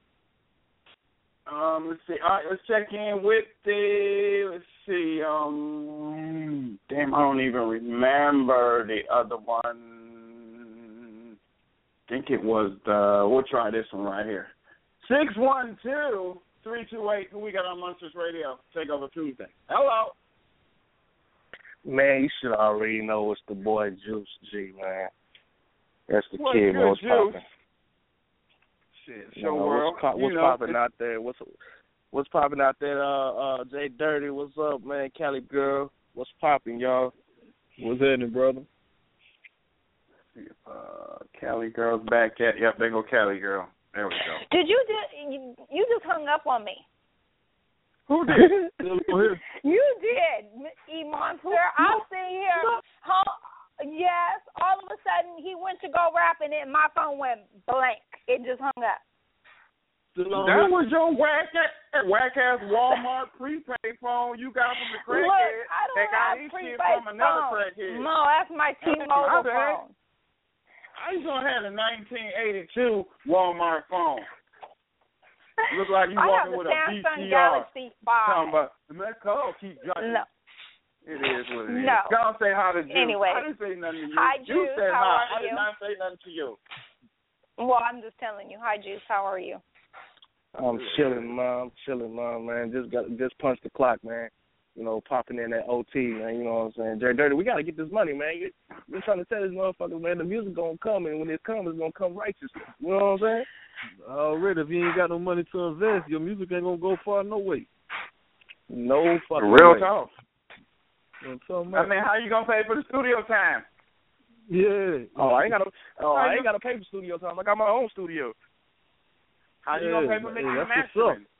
Um, let's see. All right, let's check in with the. Let's see. Um, damn, I don't even remember the other one. I think it was the. We'll try this one right here. Six one two three two eight. Who we got on Monsters Radio? Takeover Tuesday. Hello. Man, you should already know it's the boy Juice G, man. That's the What's kid, good, man. What's Juice? poppin'? Shit, You show know, world. What's, co- You what's know, popping it's- out there? What's what's popping out there? Uh, uh, Jay Dirty, what's up, man? Cali girl, what's popping, y'all? What's happening, brother? Uh, Cali girl's back at. Yep, there go Cali girl. There we go. Did you just you, you just hung up on me? Who did? You did, E Monster. I'm sitting here. Huh, yes. All of a sudden, he went to go rap, and then my phone went blank. It just hung up. That was your whack whack ass Walmart prepaid phone you got from the crackhead. Look, I don't that got have his shit prepaid from another phone. crackhead. No, that's my T-Mobile My bad. phone. I used to have a nineteen eighty-two Walmart phone. Look like you I have walking the with a B Samsung T R. Galaxy five. Talking about that call keep dropping. No. It is what it is. No. Don't say hi to Juice. Anyway. I didn't say nothing to you. Hi, You Juice. said How hi. are I did you? not say nothing to you. Well, I'm just telling you. Hi, Juice. How are you? I'm chilling, man. I'm chilling, man. Man, just got just punched the clock, man. You know, popping in that O T, man. You know what I'm saying? Jay Dirty, we gotta get this money, man. You, you're trying to tell this motherfucker, man, the music gonna come, and when it comes, it's gonna come righteous. You know what I'm saying? Already, if you ain't got no money to invest, your music ain't gonna go far no way. No fucking Real way. talk. You know what I'm talking I about? mean, how you gonna pay for the studio time? Yeah. Oh, I ain't gotta. Oh, How I you- ain't gotta pay for studio time. I got my own studio. How you Yeah, gonna pay for hey, mixing and that's what's mastering?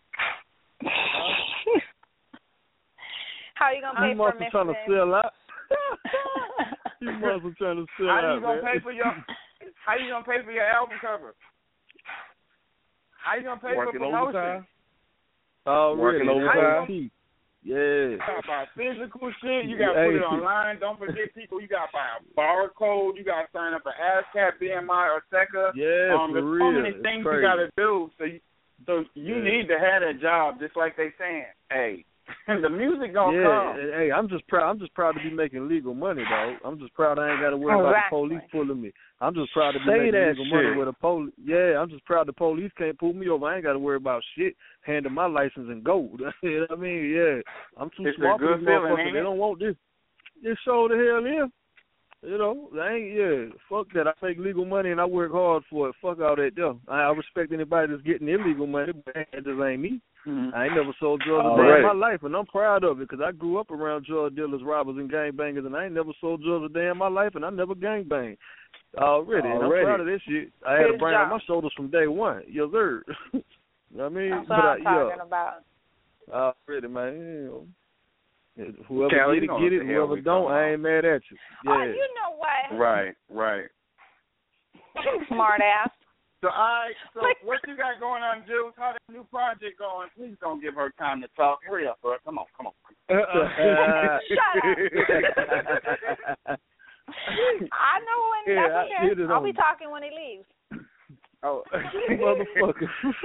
How you gonna pay You for must be trying to mixing? sell out. You must be trying to sell How out, you gonna man. pay for your? How you gonna pay for your album cover? How you gonna pay Working for promotion? overtime. Already. Working that's overtime. key. Yeah. You gotta buy physical shit. You gotta put Hey. it online. Don't forget, people. You gotta buy a barcode. You gotta sign up for ASCAP, B M I, or SECA. Yeah, um, for there's real. so many It's things crazy. you gotta do. So, you, so you Yeah. need to have that job, just like they saying. Hey, the music gonna Yeah, come. hey, I'm just proud. I'm just proud to be making legal money, dog. I'm just proud I ain't got to worry about the Exactly. police pulling me. I'm just proud to be Say making that legal money shit. with the police. Yeah, I'm just proud the police can't pull me over. I ain't got to worry about shit. Handle my license and go. You know what I mean? Yeah, I'm too It's a smart for good these feeling, motherfuckers. ain't They it? don't want this. This show the hell in. You know, I ain't. Yeah, fuck that. I make legal money and I work hard for it. Fuck all that though. I, I respect anybody that's getting illegal money, but that just ain't me. Mm-hmm. I ain't never sold drugs a All day right. in my life, and I'm proud of it because I grew up around drug dealers, robbers, and gangbangers, and I ain't never sold drugs a day in my life, and I never gangbanged. Already, and I'm Already. proud of this shit. I had a Good brain on job. my shoulders from day one. Yes, sir. You know what I mean? That's but what I, I'm talking yeah, about. already, man. You know. Whoever Kelly, get you know it, get what it. the hell Whoever we don't, talking I ain't mad at you. Yeah. Oh, you know what? Right, right. Smart ass. So, all right. So, Like- what you got going on, Juice? How that new project going? Please don't give her time to talk. Hurry up, bro. Come on, come on. I know when Yeah, I that's hit okay. it I'll on be you. talking when he leaves. Oh, Motherfucker.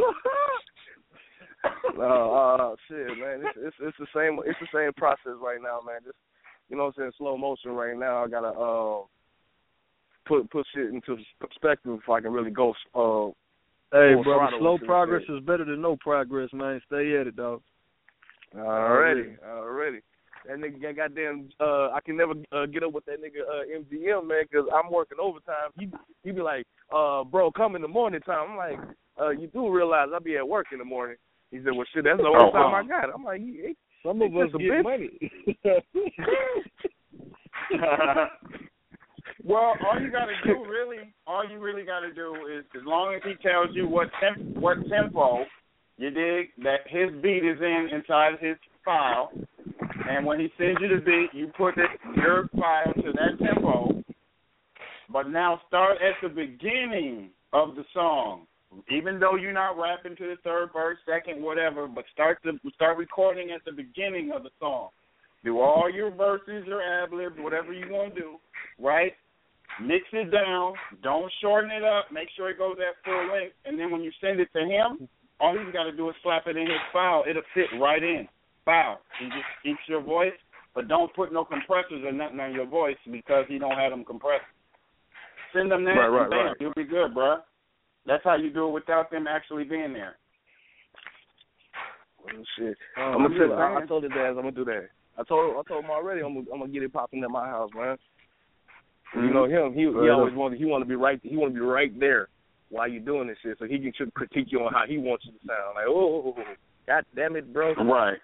No, uh, shit, man. It's, it's it's the same. It's the same process right now, man. Just you know, what I'm saying, slow motion right now. I gotta uh, put put shit into perspective if I can really go. Uh, Hey, full brother, throttle slow into the progress shit. is better than no progress, man. Stay at it, dog. Already, already. That nigga got goddamn. Uh, I can never uh, get up with that nigga uh, M G M, man, because I'm working overtime. He he be like, uh, bro, come in the morning time. I'm like, uh, you do realize I be at work in the morning. He said, well, shit, that's the only Oh, time wow. I got. I'm like, hey, Some of It's us just a get bitch. money. well, all you gotta do, really, all you really gotta do is, as long as he tells you what temp, what tempo, you dig, that his beat is in inside his file, and when he sends you the beat, you put it, your file to that tempo. But now start at the beginning of the song. even though you're not rapping to the third verse, second, whatever, but start to start recording at the beginning of the song. Do all your verses, your ad-libs, whatever you want to do, right? Mix it down. Don't shorten it up. Make sure it goes at full length. And then when you send it to him, all he's got to do is slap it in his file. It'll fit right in. File. He just keeps your voice, but don't put no compressors or nothing on your voice because he don't have them compressed. Send them there, right, right, and bam, right. you'll be good, bro. That's how you do it without them actually being there. Oh, shit. Um, I'm gonna tell I, I told his ass I'm gonna do that. I told I told him already I'm gonna, I'm gonna get it popping at my house, man. Mm-hmm. You know him. He he always wanted he want to be right. He want to be right there while you're doing this shit, so he can critique you on how he wants you to sound. Like, oh, god damn it, bro. Right.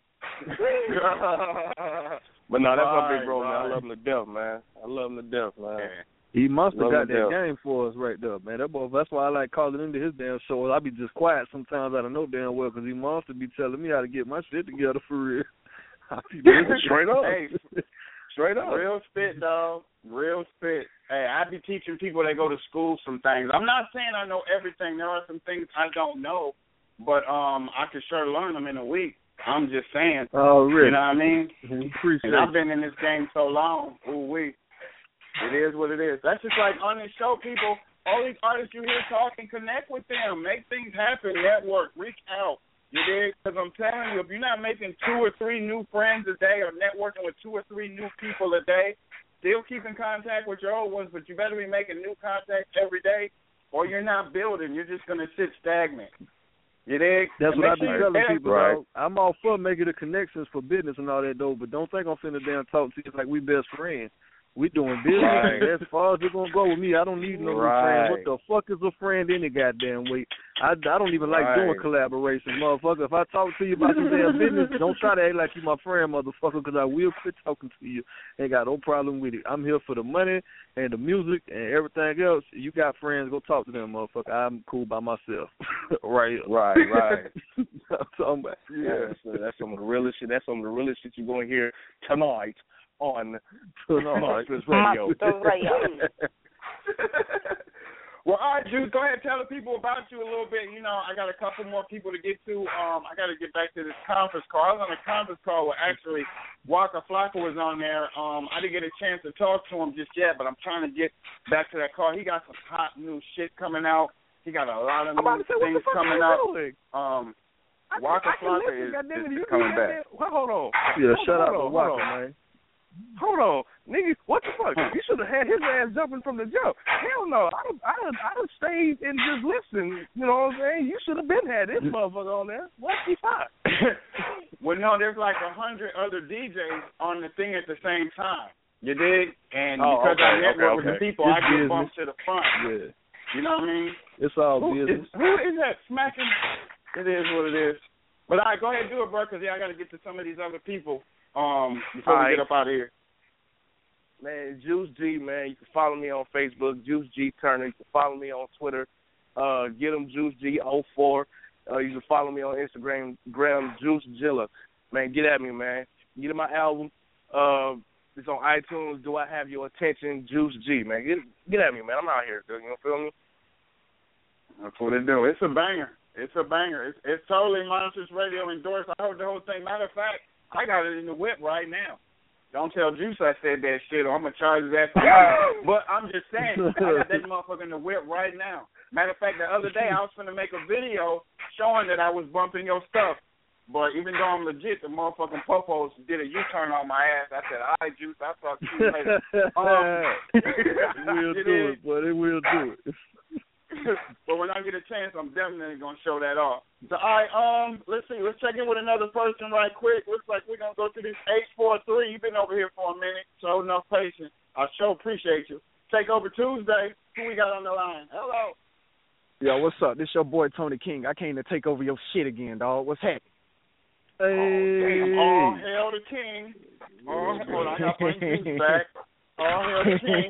But no, that's right, my big bro, right. man. I love him to death, man. I love him to death, man. He must have Love got him to that death. game for us right there, man. That boy, that's why I like calling into his damn show. I be just quiet sometimes. I don't know damn well because he must be telling me how to get my shit together for real. I be Straight up. Hey, Straight up. Real spit, dog. Real spit. Hey, I be teaching people that go to school some things. I'm not saying I know everything. There are some things I don't know, but um, I can sure learn them in a week. I'm just saying. Oh, really? You know what I mean? We appreciate and I've it. been in this game so long. Ooh, we. It is what it is. That's just like on this show, people. All these artists you hear talking, connect with them, make things happen, network, reach out. You dig? Because I'm telling you, if you're not making two or three new friends a day or networking with two or three new people a day, still keep in contact with your old ones, but you better be making new contacts every day, or you're not building. You're just gonna sit stagnant. You dig? That's And what I make be sure telling you're people, there. dog. I'm all for making the connections for business and all that, though, but don't think I'm finna damn talk to you like we best friends. We doing business. Right. And as far as it's gonna go with me, I don't need no new Right. friends. What the fuck is a friend any goddamn way? I, I don't even like Right. doing collaborations, motherfucker. If I talk to you about some damn business, don't try to act like you my friend, motherfucker, because I will quit talking to you. Ain't got no problem with it. I'm here for the money and the music and everything else. You got friends, go talk to them, motherfucker. I'm cool by myself. Right here. Right, right. I'm talking about. Yeah, that's, that's some of the realest shit. That's some of the realest shit you're going to hear tonight on Monsters Radio. Well, all right, Juice, go ahead and tell the people about you a little bit. You know, I got a couple more people to get to. Um, I got to get back to this conference call. I was on a conference call where actually Waka Flocka was on there. Um, I didn't get a chance to talk to him just yet, but I'm trying to get back to that call. He got some hot new shit coming out. He got a lot of new say, things coming up. Doing? Um, I, Waka I can Flocka listen, is, goddamn it, is you coming can back. Well, hold on. Yeah, hold shout on, out to hold Waka, on. man. Hold on, nigga, what the fuck? You should have had his ass jumping from the jump. Hell no, I'd I'd I'd have stayed and just listened. You know what I'm saying? You should have been had this motherfucker on there. What the fuck? Well, no, there's like a hundred other D Js on the thing at the same time. You dig? And Oh, because okay, I network okay, with okay. the people, It's I get business. bumped to the front. Yeah. You know what I mean? It's all Who is, business. who is that smacking? It is what it is. But all right, go ahead and do it, bro, because yeah, I got to get to some of these other people um, before All we right. get up out of here. Man, Juice G, man, you can follow me on Facebook, Juice G Turner. You can follow me on Twitter, uh, get him Juice G oh four. Uh, you can follow me on Instagram, Graham Juice Jilla. Man, get at me, man. Get in my album. Uh, it's on iTunes. Do I have your attention, Juice G, man? Get get at me, man. I'm out here, dude. You know, feel me? That's what it do. It's a banger. It's a banger. It's, it's totally Monsters Radio endorsed. I heard the whole thing. Matter of fact, I got it in the whip right now. Don't tell Juice I said that shit or I'm going to charge his ass. But I'm just saying, I got that motherfucker in the whip right now. Matter of fact, the other day I was going to make a video showing that I was bumping your stuff. But even though I'm legit, the motherfucking popos did a U-turn on my ass. I said, all right, Juice, I'll talk to you later. Um, It will do it, but it will do it. But when I get a chance, I'm definitely going to show that off. So, all right, um, let's see. Let's check in with another person right quick. Looks like we're going to go to this eight four three. You've been over here for a minute. Show enough patience. I sure appreciate you. Take over Tuesday. Who we got on the line? Hello. Yo, what's up? This your boy Tony King. I came to take over your shit again, dog. What's happening? Hey. Oh, damn. All hail the king. Oh, hold on. I got to bring Juice back. All hail the king.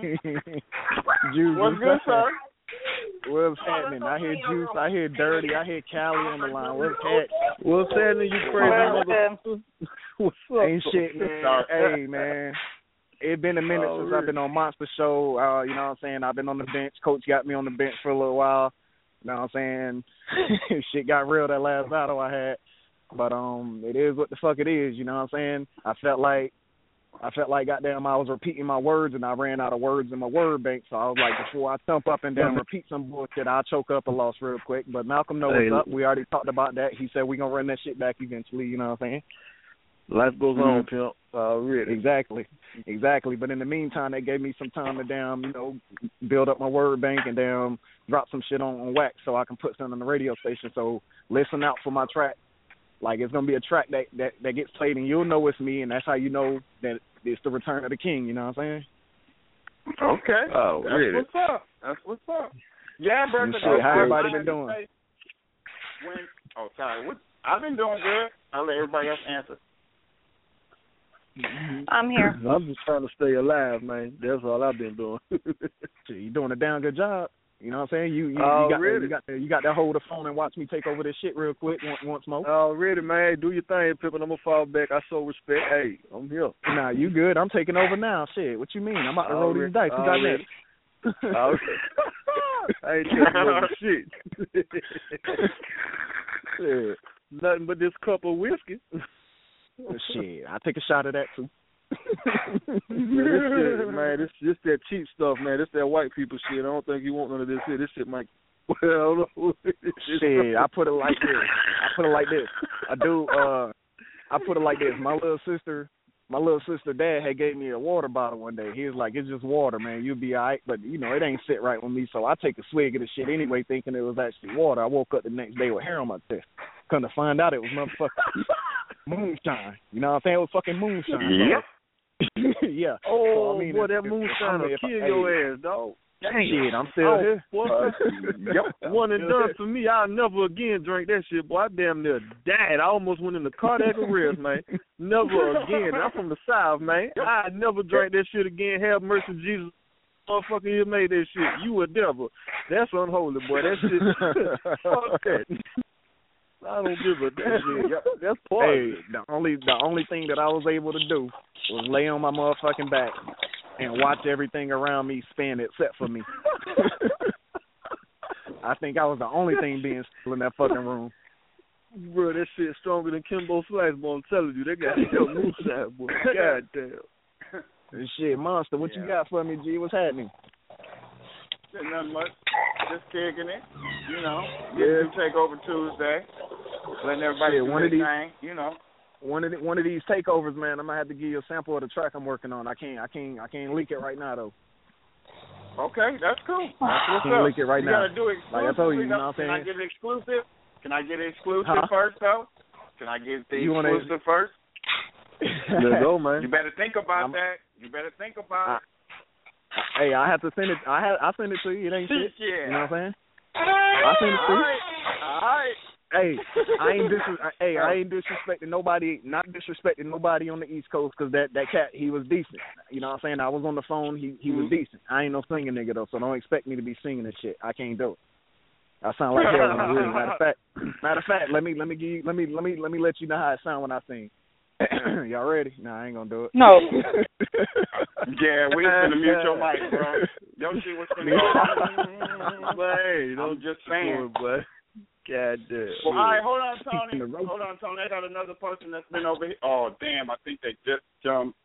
Juice, What's good, sir? What's happening? I hear Juice. I hear Dirty. I hear Callie on the line. What's happening? What's happening, you crazy motherfucker? What's up? Ain't shit, man. Hey, man. It been a minute Oh, since I've been on Monster Show. Uh, you know what I'm saying? I've been on the bench. Coach got me on the bench for a little while. You know what I'm saying? Shit got real that last battle I had. But um, it is what the fuck it is. You know what I'm saying? I felt like, I felt like goddamn I was repeating my words and I ran out of words in my word bank. So I was like, before I thump up and down repeat some bullshit, I'll choke up a loss real quick. But Malcolm knows Hey, what's up. We already talked about that. He said we're going to run that shit back eventually. You know what I'm saying? Life goes Mm-hmm. on, pimp. Already. Exactly. Exactly. But in the meantime, they gave me some time to damn, you know, build up my word bank and damn drop some shit on, on wax so I can put something on the radio station. So listen out for my track. Like, it's going to be a track that, that, that gets played and you'll know it's me, and that's how you know that it's the return of the king, you know what I'm saying? Okay. Oh, That's really? what's up. That's what's up. Yeah, brother. Shit, how everybody been doing? When, oh, sorry. What, I've been doing good. I'll let everybody else answer. I'm here. I'm just trying to stay alive, man. That's all I've been doing. You're doing a damn good job. You know what I'm saying? You you, Oh, you got really? you got to, you got to hold the phone and watch me take over this shit real quick once, once more. Already, man. Do your thing, Pippin. I'm going to fall back. I show respect. Hey, I'm here. Nah, you good. I'm taking over now. Shit, what you mean? I'm about to roll these dice. Who got Already. next? Already. I ain't taking over shit. Shit. Nothing but this cup of whiskey. Shit, I take a shot of that too. Man, this shit, man, this this that cheap stuff, man. This that white people shit. I don't think you want none of this shit. This shit might. Well, shit, I put it like this. I put it like this. I do. Uh, I put it like this. My little sister, my little sister, dad had gave me a water bottle one day. He was like, "It's just water, man. You'll be alright." But you know, it ain't sit right with me, so I take a swig of the shit anyway, thinking it was actually water. I woke up the next day with hair on my chest. Come to find out, it was motherfucking moonshine. You know what I'm saying? It was fucking moonshine. Yeah. Yeah. Oh, so, I mean, boy, if, that if, moonshine will if, kill hey, your ass, dog. Shit, I'm still oh, here. Boy. Yep. One and done for me. I'll never again drink that shit, boy. I damn near died. I almost went into cardiac arrest, man. Never again. I'm from the South, man. I never drank that shit again. Have mercy, Jesus. Motherfucker, you made that shit. You a devil. That's unholy, boy. That shit. Fuck that. I don't give a damn. That's part. Hey, the only the only thing that I was able to do was lay on my motherfucking back and watch everything around me spin except for me. I think I was the only thing being still in that fucking room. Bro, that shit stronger than Kimbo Slice, boy. I'm telling you, they got that moonshine, boy. God damn. Shit, Monster, what yeah. you got for me, G? What's happening? Nothing much. Just kicking it. You know. Yeah. Take over Tuesday. Letting everybody Shit, do one their of these, thing. You know. One of the, one of these takeovers, man. I'm gonna have to give you a sample of the track I'm working on. I can't, I can't, I can't leak it right now though. Okay, that's cool. That's what's can't up. leak it right you now. gotta do it exclusive. Like I told you, you know what I'm saying? Can I get it exclusive? Can I get it exclusive huh? first though? Can I get the you exclusive wanna... first? Let's go, man. You better think about I'm... that. You better think about I... it. Hey, I have to send it. I have. I send it to you. It ain't shit. Yeah. You know what I'm saying? I send it to you. All right. All right. Hey, I ain't dis- Hey, I ain't disrespecting nobody. Not disrespecting nobody on the East Coast because that that cat he was decent. You know what I'm saying? I was on the phone. He he was mm-hmm. decent. I ain't no singing nigga though, so don't expect me to be singing this shit. I can't do it. I sound like hell when I sing. Matter of fact, matter of fact, let me let me give you, let me let me let me let you know how it sound when I sing. Y'all ready? Nah, I ain't gonna do it. No. Yeah, we just gonna mute your mic, bro. Don't see what's gonna go. But hey, don't I'm just saying, but God damn. Well, all right, hold on, Tony. Hold on, Tony. I got another person that's been over here. Oh, damn! I think they just jumped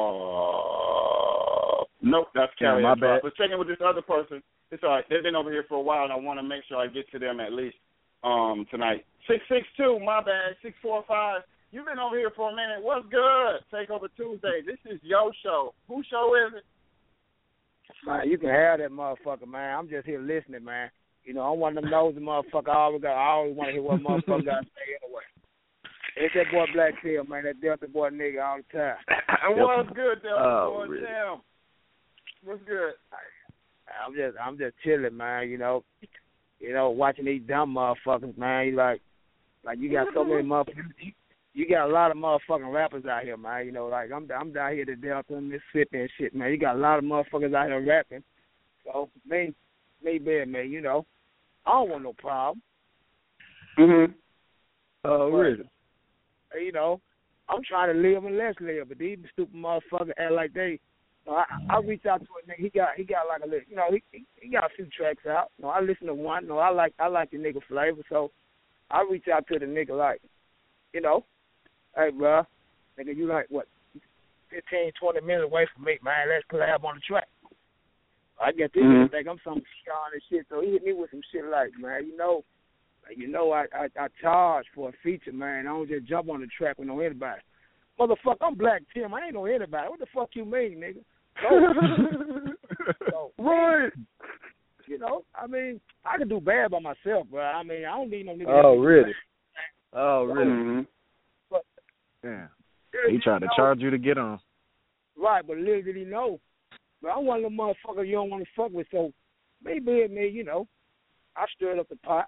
off. Nope, that's Kelly. Yeah, my bad. Let's check in with this other person. It's all right. They've been over here for a while, and I want to make sure I get to them at least um tonight. Six six two. My bad. Six four five. You've been over here for a minute. What's good? Take over Tuesday. This is your show. Whose show is it? Man, you can have that motherfucker, man. I'm just here listening, man. You know, I'm one of them nosy motherfucker. I always got. I always want to hear what motherfucker got to say anyway. It's that boy Black Tail, man. That Delta boy nigga all the time. What's good, Delta oh, boy? really? Damn. What's good? I'm just, I'm just chilling, man. You know, you know, watching these dumb motherfuckers, man. You like, like you got so many motherfuckers. You, you got a lot of motherfucking rappers out here, man. You know, like I'm, I'm down here to Delta and Mississippi and shit, man. You got a lot of motherfuckers out here rapping. So me, me being me, you know, I don't want no problem. Mhm. Oh, but, really? You know, I'm trying to live and let's live, but these stupid motherfuckers act like they So I, I reach out to a nigga. He got he got like a little, you know, he, he he got a few tracks out. You know, I listen to one. You know, I like I like the nigga flavor. So I reach out to the nigga like, you know, hey bro, nigga, you like what, fifteen, twenty minutes away from me, man. Let's collab on the track. I get this mm-hmm. nigga think I'm some Sean and shit. So he hit me with some shit like, man, you know, you know, I, I I charge for a feature, man. I don't just jump on the track with no anybody. Motherfucker, I'm Black Tim. I ain't no anybody. What the fuck you mean, nigga? No. So, right. You know, I mean, I can do bad by myself, bro. I mean, I don't need no nigga. Oh, really? Oh, really? Mm-hmm. But, yeah. He tried to know, charge you to get on. Right, but little did he know. But I'm one of them motherfuckers you don't want to fuck with, so maybe it me, you know, I stirred up the pot.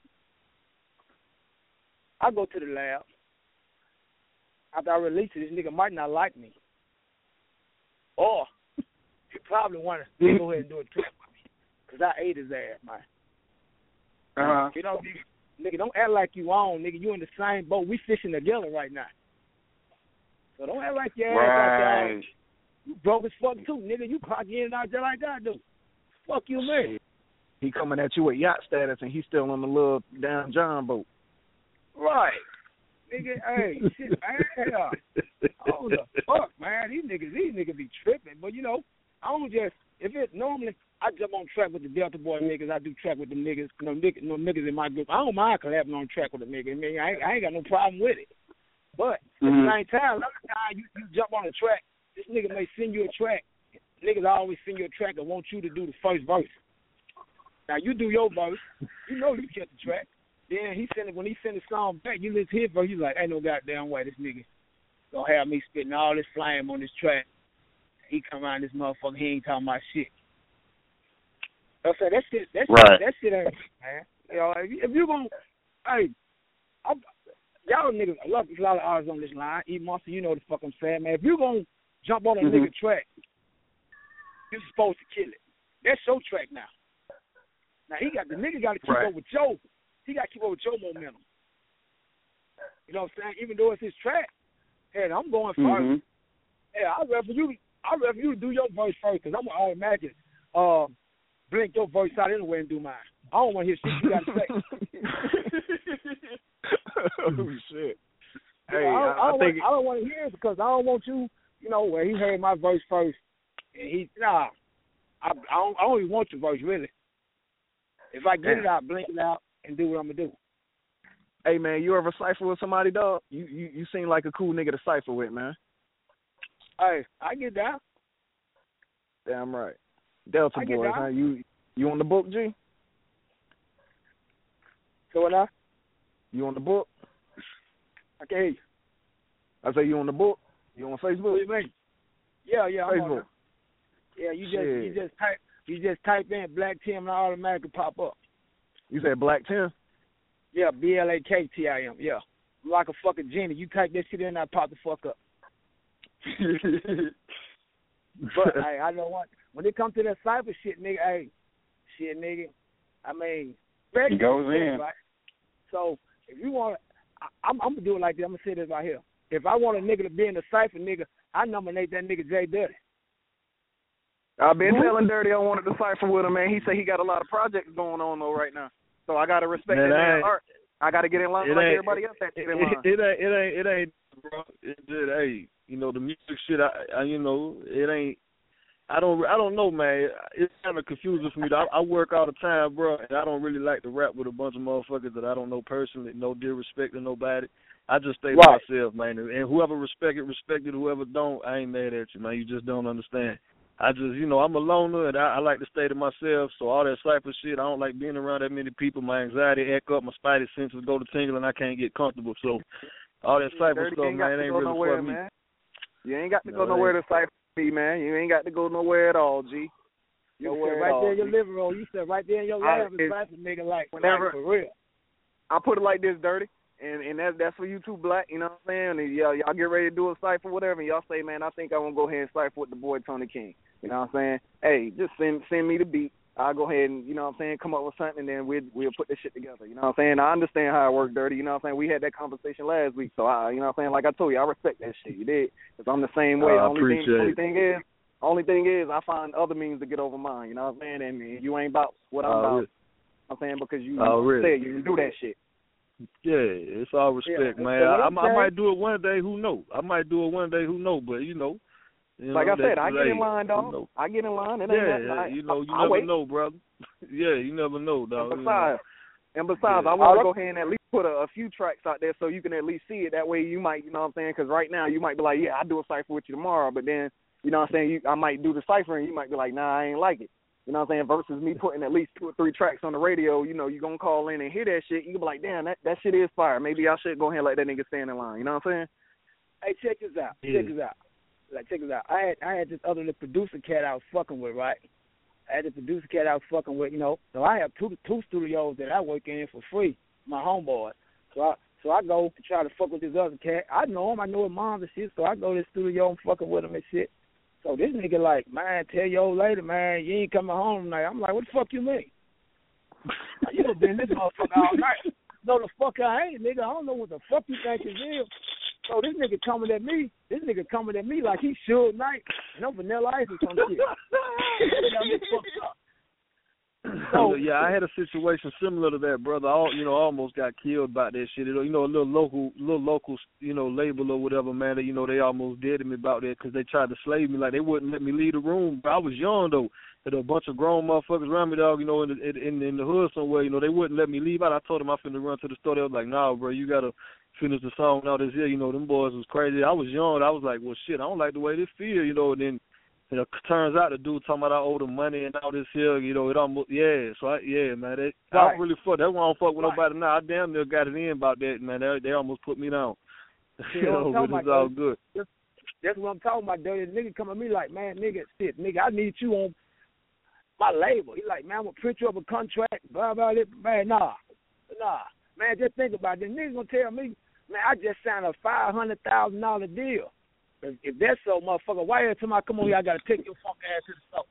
I go to the lab. After I release it, this nigga might not like me. Or you probably want to go ahead and do a trip with me. Because I ate his ass, man. Uh-huh. You know, nigga, don't act like you on, nigga. You in the same boat. We fishing together right now. So don't act like your ass right. like you broke as fuck too, nigga. You clock in and out there like I do. Fuck you, man. He coming at you with yacht status and he's still on the little down John boat. Right. Nigga, hey, shit, man. Oh, the fuck, man. These niggas, these niggas be tripping. But, you know, I don't just, if it, normally, I jump on track with the Delta Boy niggas. I do track with the niggas, you know, niggas, you know, niggas in my group. I don't mind collabing on track with a nigga. I mean, I ain't, I ain't got no problem with it. But, at mm-hmm. the same time, another time you, you jump on a track, this nigga may send you a track. Niggas always send you a track and want you to do the first verse. Now, you do your verse. You know you get the track. Then he send it, when he send the song back, you listen to his verse, you like, ain't no goddamn way this nigga gonna have me spitting all this flame on this track. He come around this motherfucker, he ain't talking about shit. I said that shit, that shit, right. that shit ain't, man. You know, if you, if you gonna, hey, I'm, y'all niggas, I love a lot of artists on this line. E Monster, you know what the fuck I'm saying, man. If you gonna jump on a mm-hmm. nigga track, you supposed to kill it. That's your track now. Now he got the nigga got to keep right. up with Joe. He got to keep up with your momentum. You know what I'm saying? Even though it's his track, hey, I'm going first. Mm-hmm. Hey, I'd rather you, I'd rather you do your verse first because I'm gonna automatically uh, blink your verse out anyway and do mine. I don't want to hear shit you got to say. Oh shit! Hey, you know, I, don't, I, I, I, don't think want, I don't want to hear it because I don't want you. You know, where he heard my verse first, and he nah, I, I don't, I don't even want your verse really. If I get Damn. it out, blink it out, and do what I'm gonna do. Hey man, you ever cipher with somebody, dog? You you you seem like a cool nigga to cipher with, man. Hey, I get down. Damn right. Delta I get boys, down. huh? You you on the book, G? So what now? You on the book? I can hear you. I say you on the book. You on Facebook? What do you mean? Yeah, yeah, I'm on Facebook. there. Yeah, you just Shit. you just type you just type in Black Tim and it automatically pop up. You said Black Tim? Yeah, B L A K T I M. Yeah, I'm like a fucking genie. You type that shit in, I pop the fuck up. But hey, I know what. When it comes to that cyber shit, nigga, hey, shit, nigga. I mean, it goes in. Right? So if you want, I'm, I'm gonna do it like this. I'm gonna say this right here. If I want a nigga to be in the cipher, nigga, I nominate that nigga Jay Dirty. I've been mm-hmm. telling Dirty I wanted to cipher with him, man. He said he got a lot of projects going on though right now. So I gotta respect man, that man art. I gotta get in line like everybody else has to get in line. It, it ain't, it ain't, it ain't, bro. It just, hey, you know, the music shit. I, I, you know, it ain't. I don't, I don't know, man. It's kind of confusing for me. I, I work all the time, bro, and I don't really like to rap with a bunch of motherfuckers that I don't know personally. No disrespect to nobody. I just stay right. to myself, man. And whoever respect it, respect it. Whoever don't, I ain't mad at you, man. You just don't understand. I just, you know, I'm a loner, and I, I like to stay to myself. So all that cypher shit, I don't like being around that many people. My anxiety act up, my spidey senses go to tingling, I can't get comfortable. So all that cypher stuff, man, ain't really nowhere, for me. Man. You ain't got to no, go nowhere to cipher me, man. You ain't got to go nowhere at all, G. You nowhere sit right all, there in your G. living room. You sit right there in your lab and cipher, nigga, like, whenever, like for real. I put it like this, Dirty. And and that's that's for you too, Black. You know what I'm saying? And y'all y'all get ready to do a cipher, whatever. And y'all say, man, I think I want to go ahead and cipher with the boy Tony King. You know what I'm saying? Hey, just send send me the beat. I'll go ahead and, you know what I'm saying, come up with something, and then we'll we'll put this shit together. You know what I'm saying? I understand how it works, Dirty. You know what I'm saying? We had that conversation last week, so I, you know what I'm saying? Like I told you, I respect that shit. You did? Because I'm the same way. Uh, the only thing, the only thing is, Only thing is, I find other means to get over mine. You know what I'm saying? And you ain't about what I'm Oh, about. really? I'm saying because you Oh, really? said you can do that shit. Yeah, it's all respect, Yeah, man. so I, what I, I'm I saying- might do it one day. Who know? I might do it one day. Who know? But you know, you Like know, I said, that's I get in late. line, dog. You know. I get in line. It ain't Yeah, nothing. I, you know, you I, I never wait. know, brother. Yeah, you never know, dog. And you know. besides, and besides, Yeah. I want to go ahead and at least put a, a few tracks out there so you can at least see it. That way, you might, you know what I'm saying? Because right now, you might be like, yeah, I do a cipher with you tomorrow, but then, you know what I'm saying? You, I might do the cipher, and you might be like, nah, I ain't like it. You know what I'm saying? Versus me putting at least two or three tracks on the radio. You know, you gonna call in and hear that shit. You can be like, damn, that that shit is fire. Maybe I should go ahead and let that nigga stand in line. You know what I'm saying? Hey, check this out. Yeah. Check this out. Like, check this out. I had I had this other little producer cat I was fucking with, right? I had the producer cat I was fucking with, you know. So I have two two studios that I work in for free, my homeboy. So I so I go and try to fuck with this other cat. I know him. I know his mom and shit. So I go to the studio and fucking with him and shit. So this nigga like, man, tell your old lady, man, you ain't coming home tonight. I'm like, what the fuck you mean? Like, you done been this motherfucker all night. No, the fuck I ain't, nigga. I don't know what the fuck you think is real. So this nigga coming at me, this nigga coming at me like he Suge Knight and I'm Vanilla Ice or some shit. Got me fucked up. So, yeah, I had a situation similar to that, brother. I, you know, I almost got killed by that shit. You know, a little local, little local, you know, label or whatever, man. That, you know, they almost did to me about that because they tried to slave me. Like they wouldn't let me leave the room. But I was young though. There were a bunch of grown motherfuckers around me, dog. You know, in the, in, in the hood somewhere. You know, they wouldn't let me leave out. I told them I finna run to the store. They was like, nah, bro, you gotta finish the song. All this here. You know, them boys was crazy. I was young. I was like, well, shit, I don't like the way this feel. You know, and then. You know, turns out the dude talking about I owe the money and all this here, you know, it almost, yeah, so, I, yeah, man, they, I Right. don't really fuck, that's why I don't fuck with Right. nobody now. I damn near got it in about that, man, they, they almost put me down. See, You what know, I'm but talking it's about, all though? good. That's, that's what I'm talking about, dirty nigga come at me like, man, nigga, shit, nigga, I need you on my label. He like, man, I'm gonna print you up a contract, blah blah blah. Man, nah, nah, man, just think about it. The nigga gonna tell me, man, I just signed a five hundred thousand dollar deal. If, if that's so, motherfucker, why every time I come on here, I gotta take your fucking ass to the store?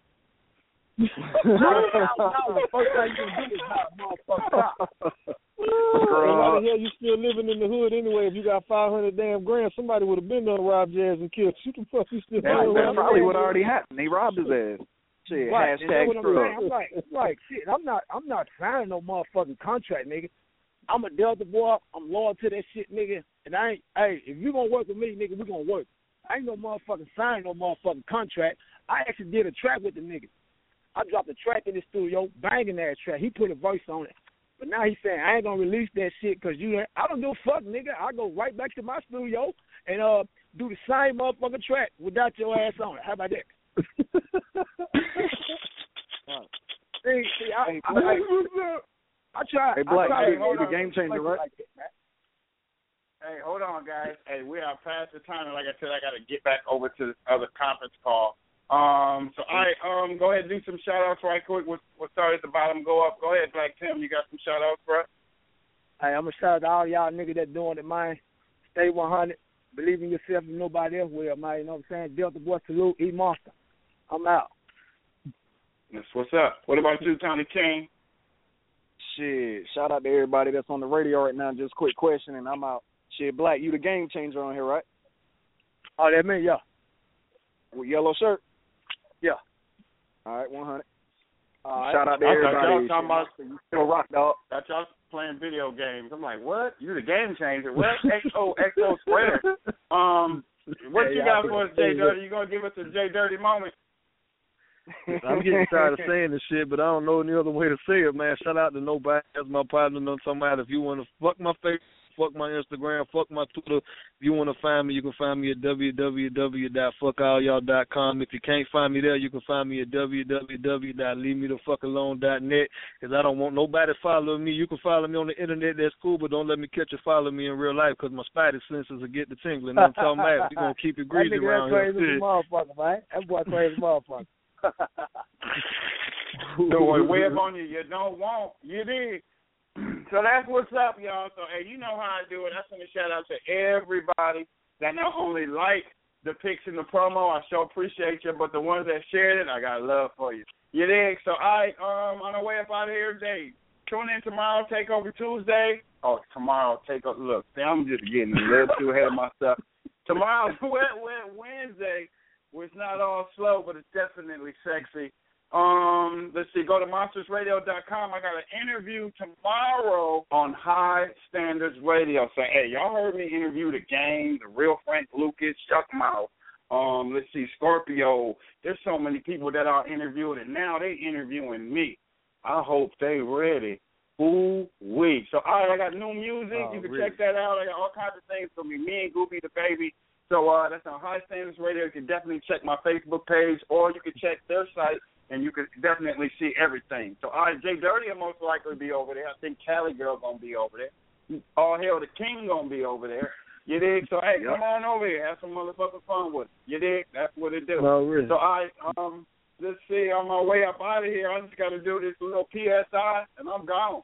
First thing you can do is buy a motherfucker car. Why the hell you still living in the hood anyway? If you got five hundred damn grand, somebody would have been done rob Jazz and killed you. The fuck you still? That, that probably would already happen. They robbed his ass. Shit, Right, and that's hashtag what I'm screw saying. I'm like, I'm like, shit, I'm not, I'm not signing no motherfucking contract, nigga. I'm a Delta boy. I'm loyal to that shit, nigga. And I ain't, hey, if you gonna work with me, nigga, we gonna work. I ain't no motherfucking signing no motherfucking contract. I actually did a track with the nigga. I dropped a track in the studio, banging that track. He put a voice on it. But now he's saying, I ain't gonna release that shit because you, I don't give a fuck, nigga. I go right back to my studio and uh do the same motherfucking track without your ass on it. How about that? see, see, I, I, I, I try. Hey, Black, I try you to hold the on game to changer, places right? like that, man. Hey, hold on, guys. Hey, we are past the time, and like I said, I got to get back over to this other conference call. Um, so I um go ahead and do some shout outs right quick. We'll, we'll start at the bottom, go up. Go ahead, Black Tim. You got some shout outs, bro? Hey, I'm gonna shout out to all y'all niggas that doing it, man. Stay one hundred. Believe in yourself and nobody else will, man. You know what I'm saying? Delta boy, salute, E Monster. I'm out. That's what's up. What about you, Tony King? Shit, shout out to everybody that's on the radio right now. Just quick question, and I'm out. Shit, Black, you the game changer on here, right? Oh, that me, yeah. With yellow shirt? Yeah. All right, one hundred. All right. Shout out to I everybody. thought y'all talking about you still rock, dog. That y'all playing video games. I'm like, what? You the game changer? What? X O X O squared. Um, what Hey, you y'all got for us, Jay Dirty? You gonna give us a Jay Dirty moment? I'm getting tired of saying this shit, but I don't know any other way to say it, man. Shout out to nobody. That's my partner. No, talking about if you want to fuck my face, fuck my Instagram, fuck my Twitter. If you want to find me, you can find me at w w w dot fuck all y'all dot com. If you can't find me there, you can find me at w w w dot leave me the fuck alone dot net. Because I don't want nobody following me. You can follow me on the internet. That's cool, but don't let me catch you following me in real life because my spidey senses will get the tingling. I'm talking about. We're going to keep it greasy that nigga, around that's crazy here. motherfucker, man. That boy crazy motherfucker. So a web on you, you don't want, you did. So that's what's up, y'all. So, hey, you know how I do it. I send a shout out to everybody that not only like the pics and the promo, I sure appreciate you, but the ones that shared it, I got love for you. You dig? So, I um on the way up out of here today. Tune in tomorrow, Takeover Tuesday. Oh, tomorrow, Takeover. Look, see, I'm just getting a little too ahead of myself. Tomorrow, Wednesday, where it's not all slow, but it's definitely sexy. Um, let's see, go to monsters radio dot com. I got an interview tomorrow on High Standards Radio. So, hey, y'all heard me interview the Game, the real Frank Lucas, Chuck Mouth. Um, let's see, Scorpio. There's so many people that are interviewing, and now they interviewing me. I hope they ready. Ooh wee. So, all right, I got new music. Oh, you can really? Check that out. I got all kinds of things for me. Me and Goopy the Baby. So uh, that's on High Standards Radio. You can definitely check my Facebook page, or you can check their site, and you can definitely see everything. So, all right, Jay Dirty will most likely be over there. I think Cali Girl going to be over there. All Hell, the King going to be over there. You dig? So, hey, yep. Come on over here. Have some motherfucking fun with it. You dig? That's what it do. Oh, really? So, all right, um, let's see. On my way up out of here, I just got to do this little P S I, and I'm gone.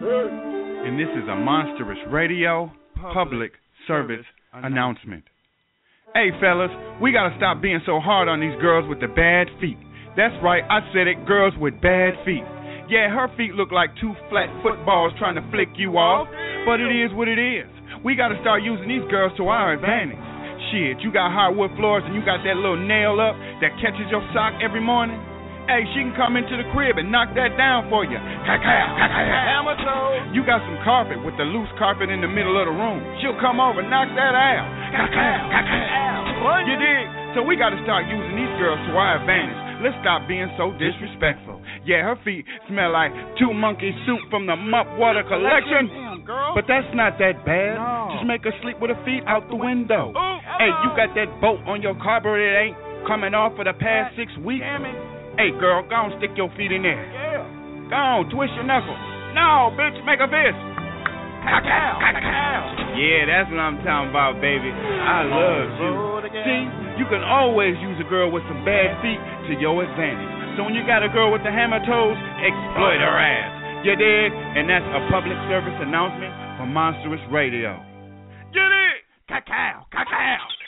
And this is a Monstrous Radio public service announcement. Hey, fellas, we got to stop being so hard on these girls with the bad feet. That's right, I said it, girls with bad feet. Yeah, her feet look like two flat footballs trying to flick you off, but it is what it is. We got to start using these girls to our advantage. Shit, you got hardwood floors and you got that little nail up that catches your sock every morning? Hey, she can come into the crib and knock that down for you. Cacao, cacao. You got some carpet with the loose carpet in the middle of the room. She'll come over and knock that out. Cacao, cacao. You dig? So we got to start using these girls to our advantage. Let's stop being so disrespectful. Yeah, her feet smell like two monkey soup from the Mup Water Collection. Damn, girl. But that's not that bad. No. Just make her sleep with her feet out the window. Ooh, hey, you got that bolt on your carburetor that ain't coming off for the past six weeks? Damn it. Hey, girl, go on, stick your feet in there. Yeah. Go on, twist your knuckles. No, bitch, make a fist. Cacao, cacao. Yeah, that's what I'm talking about, baby. I love you. See, you can always use a girl with some bad feet to your advantage. So when you got a girl with the hammer toes, exploit her ass. You dig? And that's a public service announcement from Monstrous Radio. You dig? Cacao, cacao.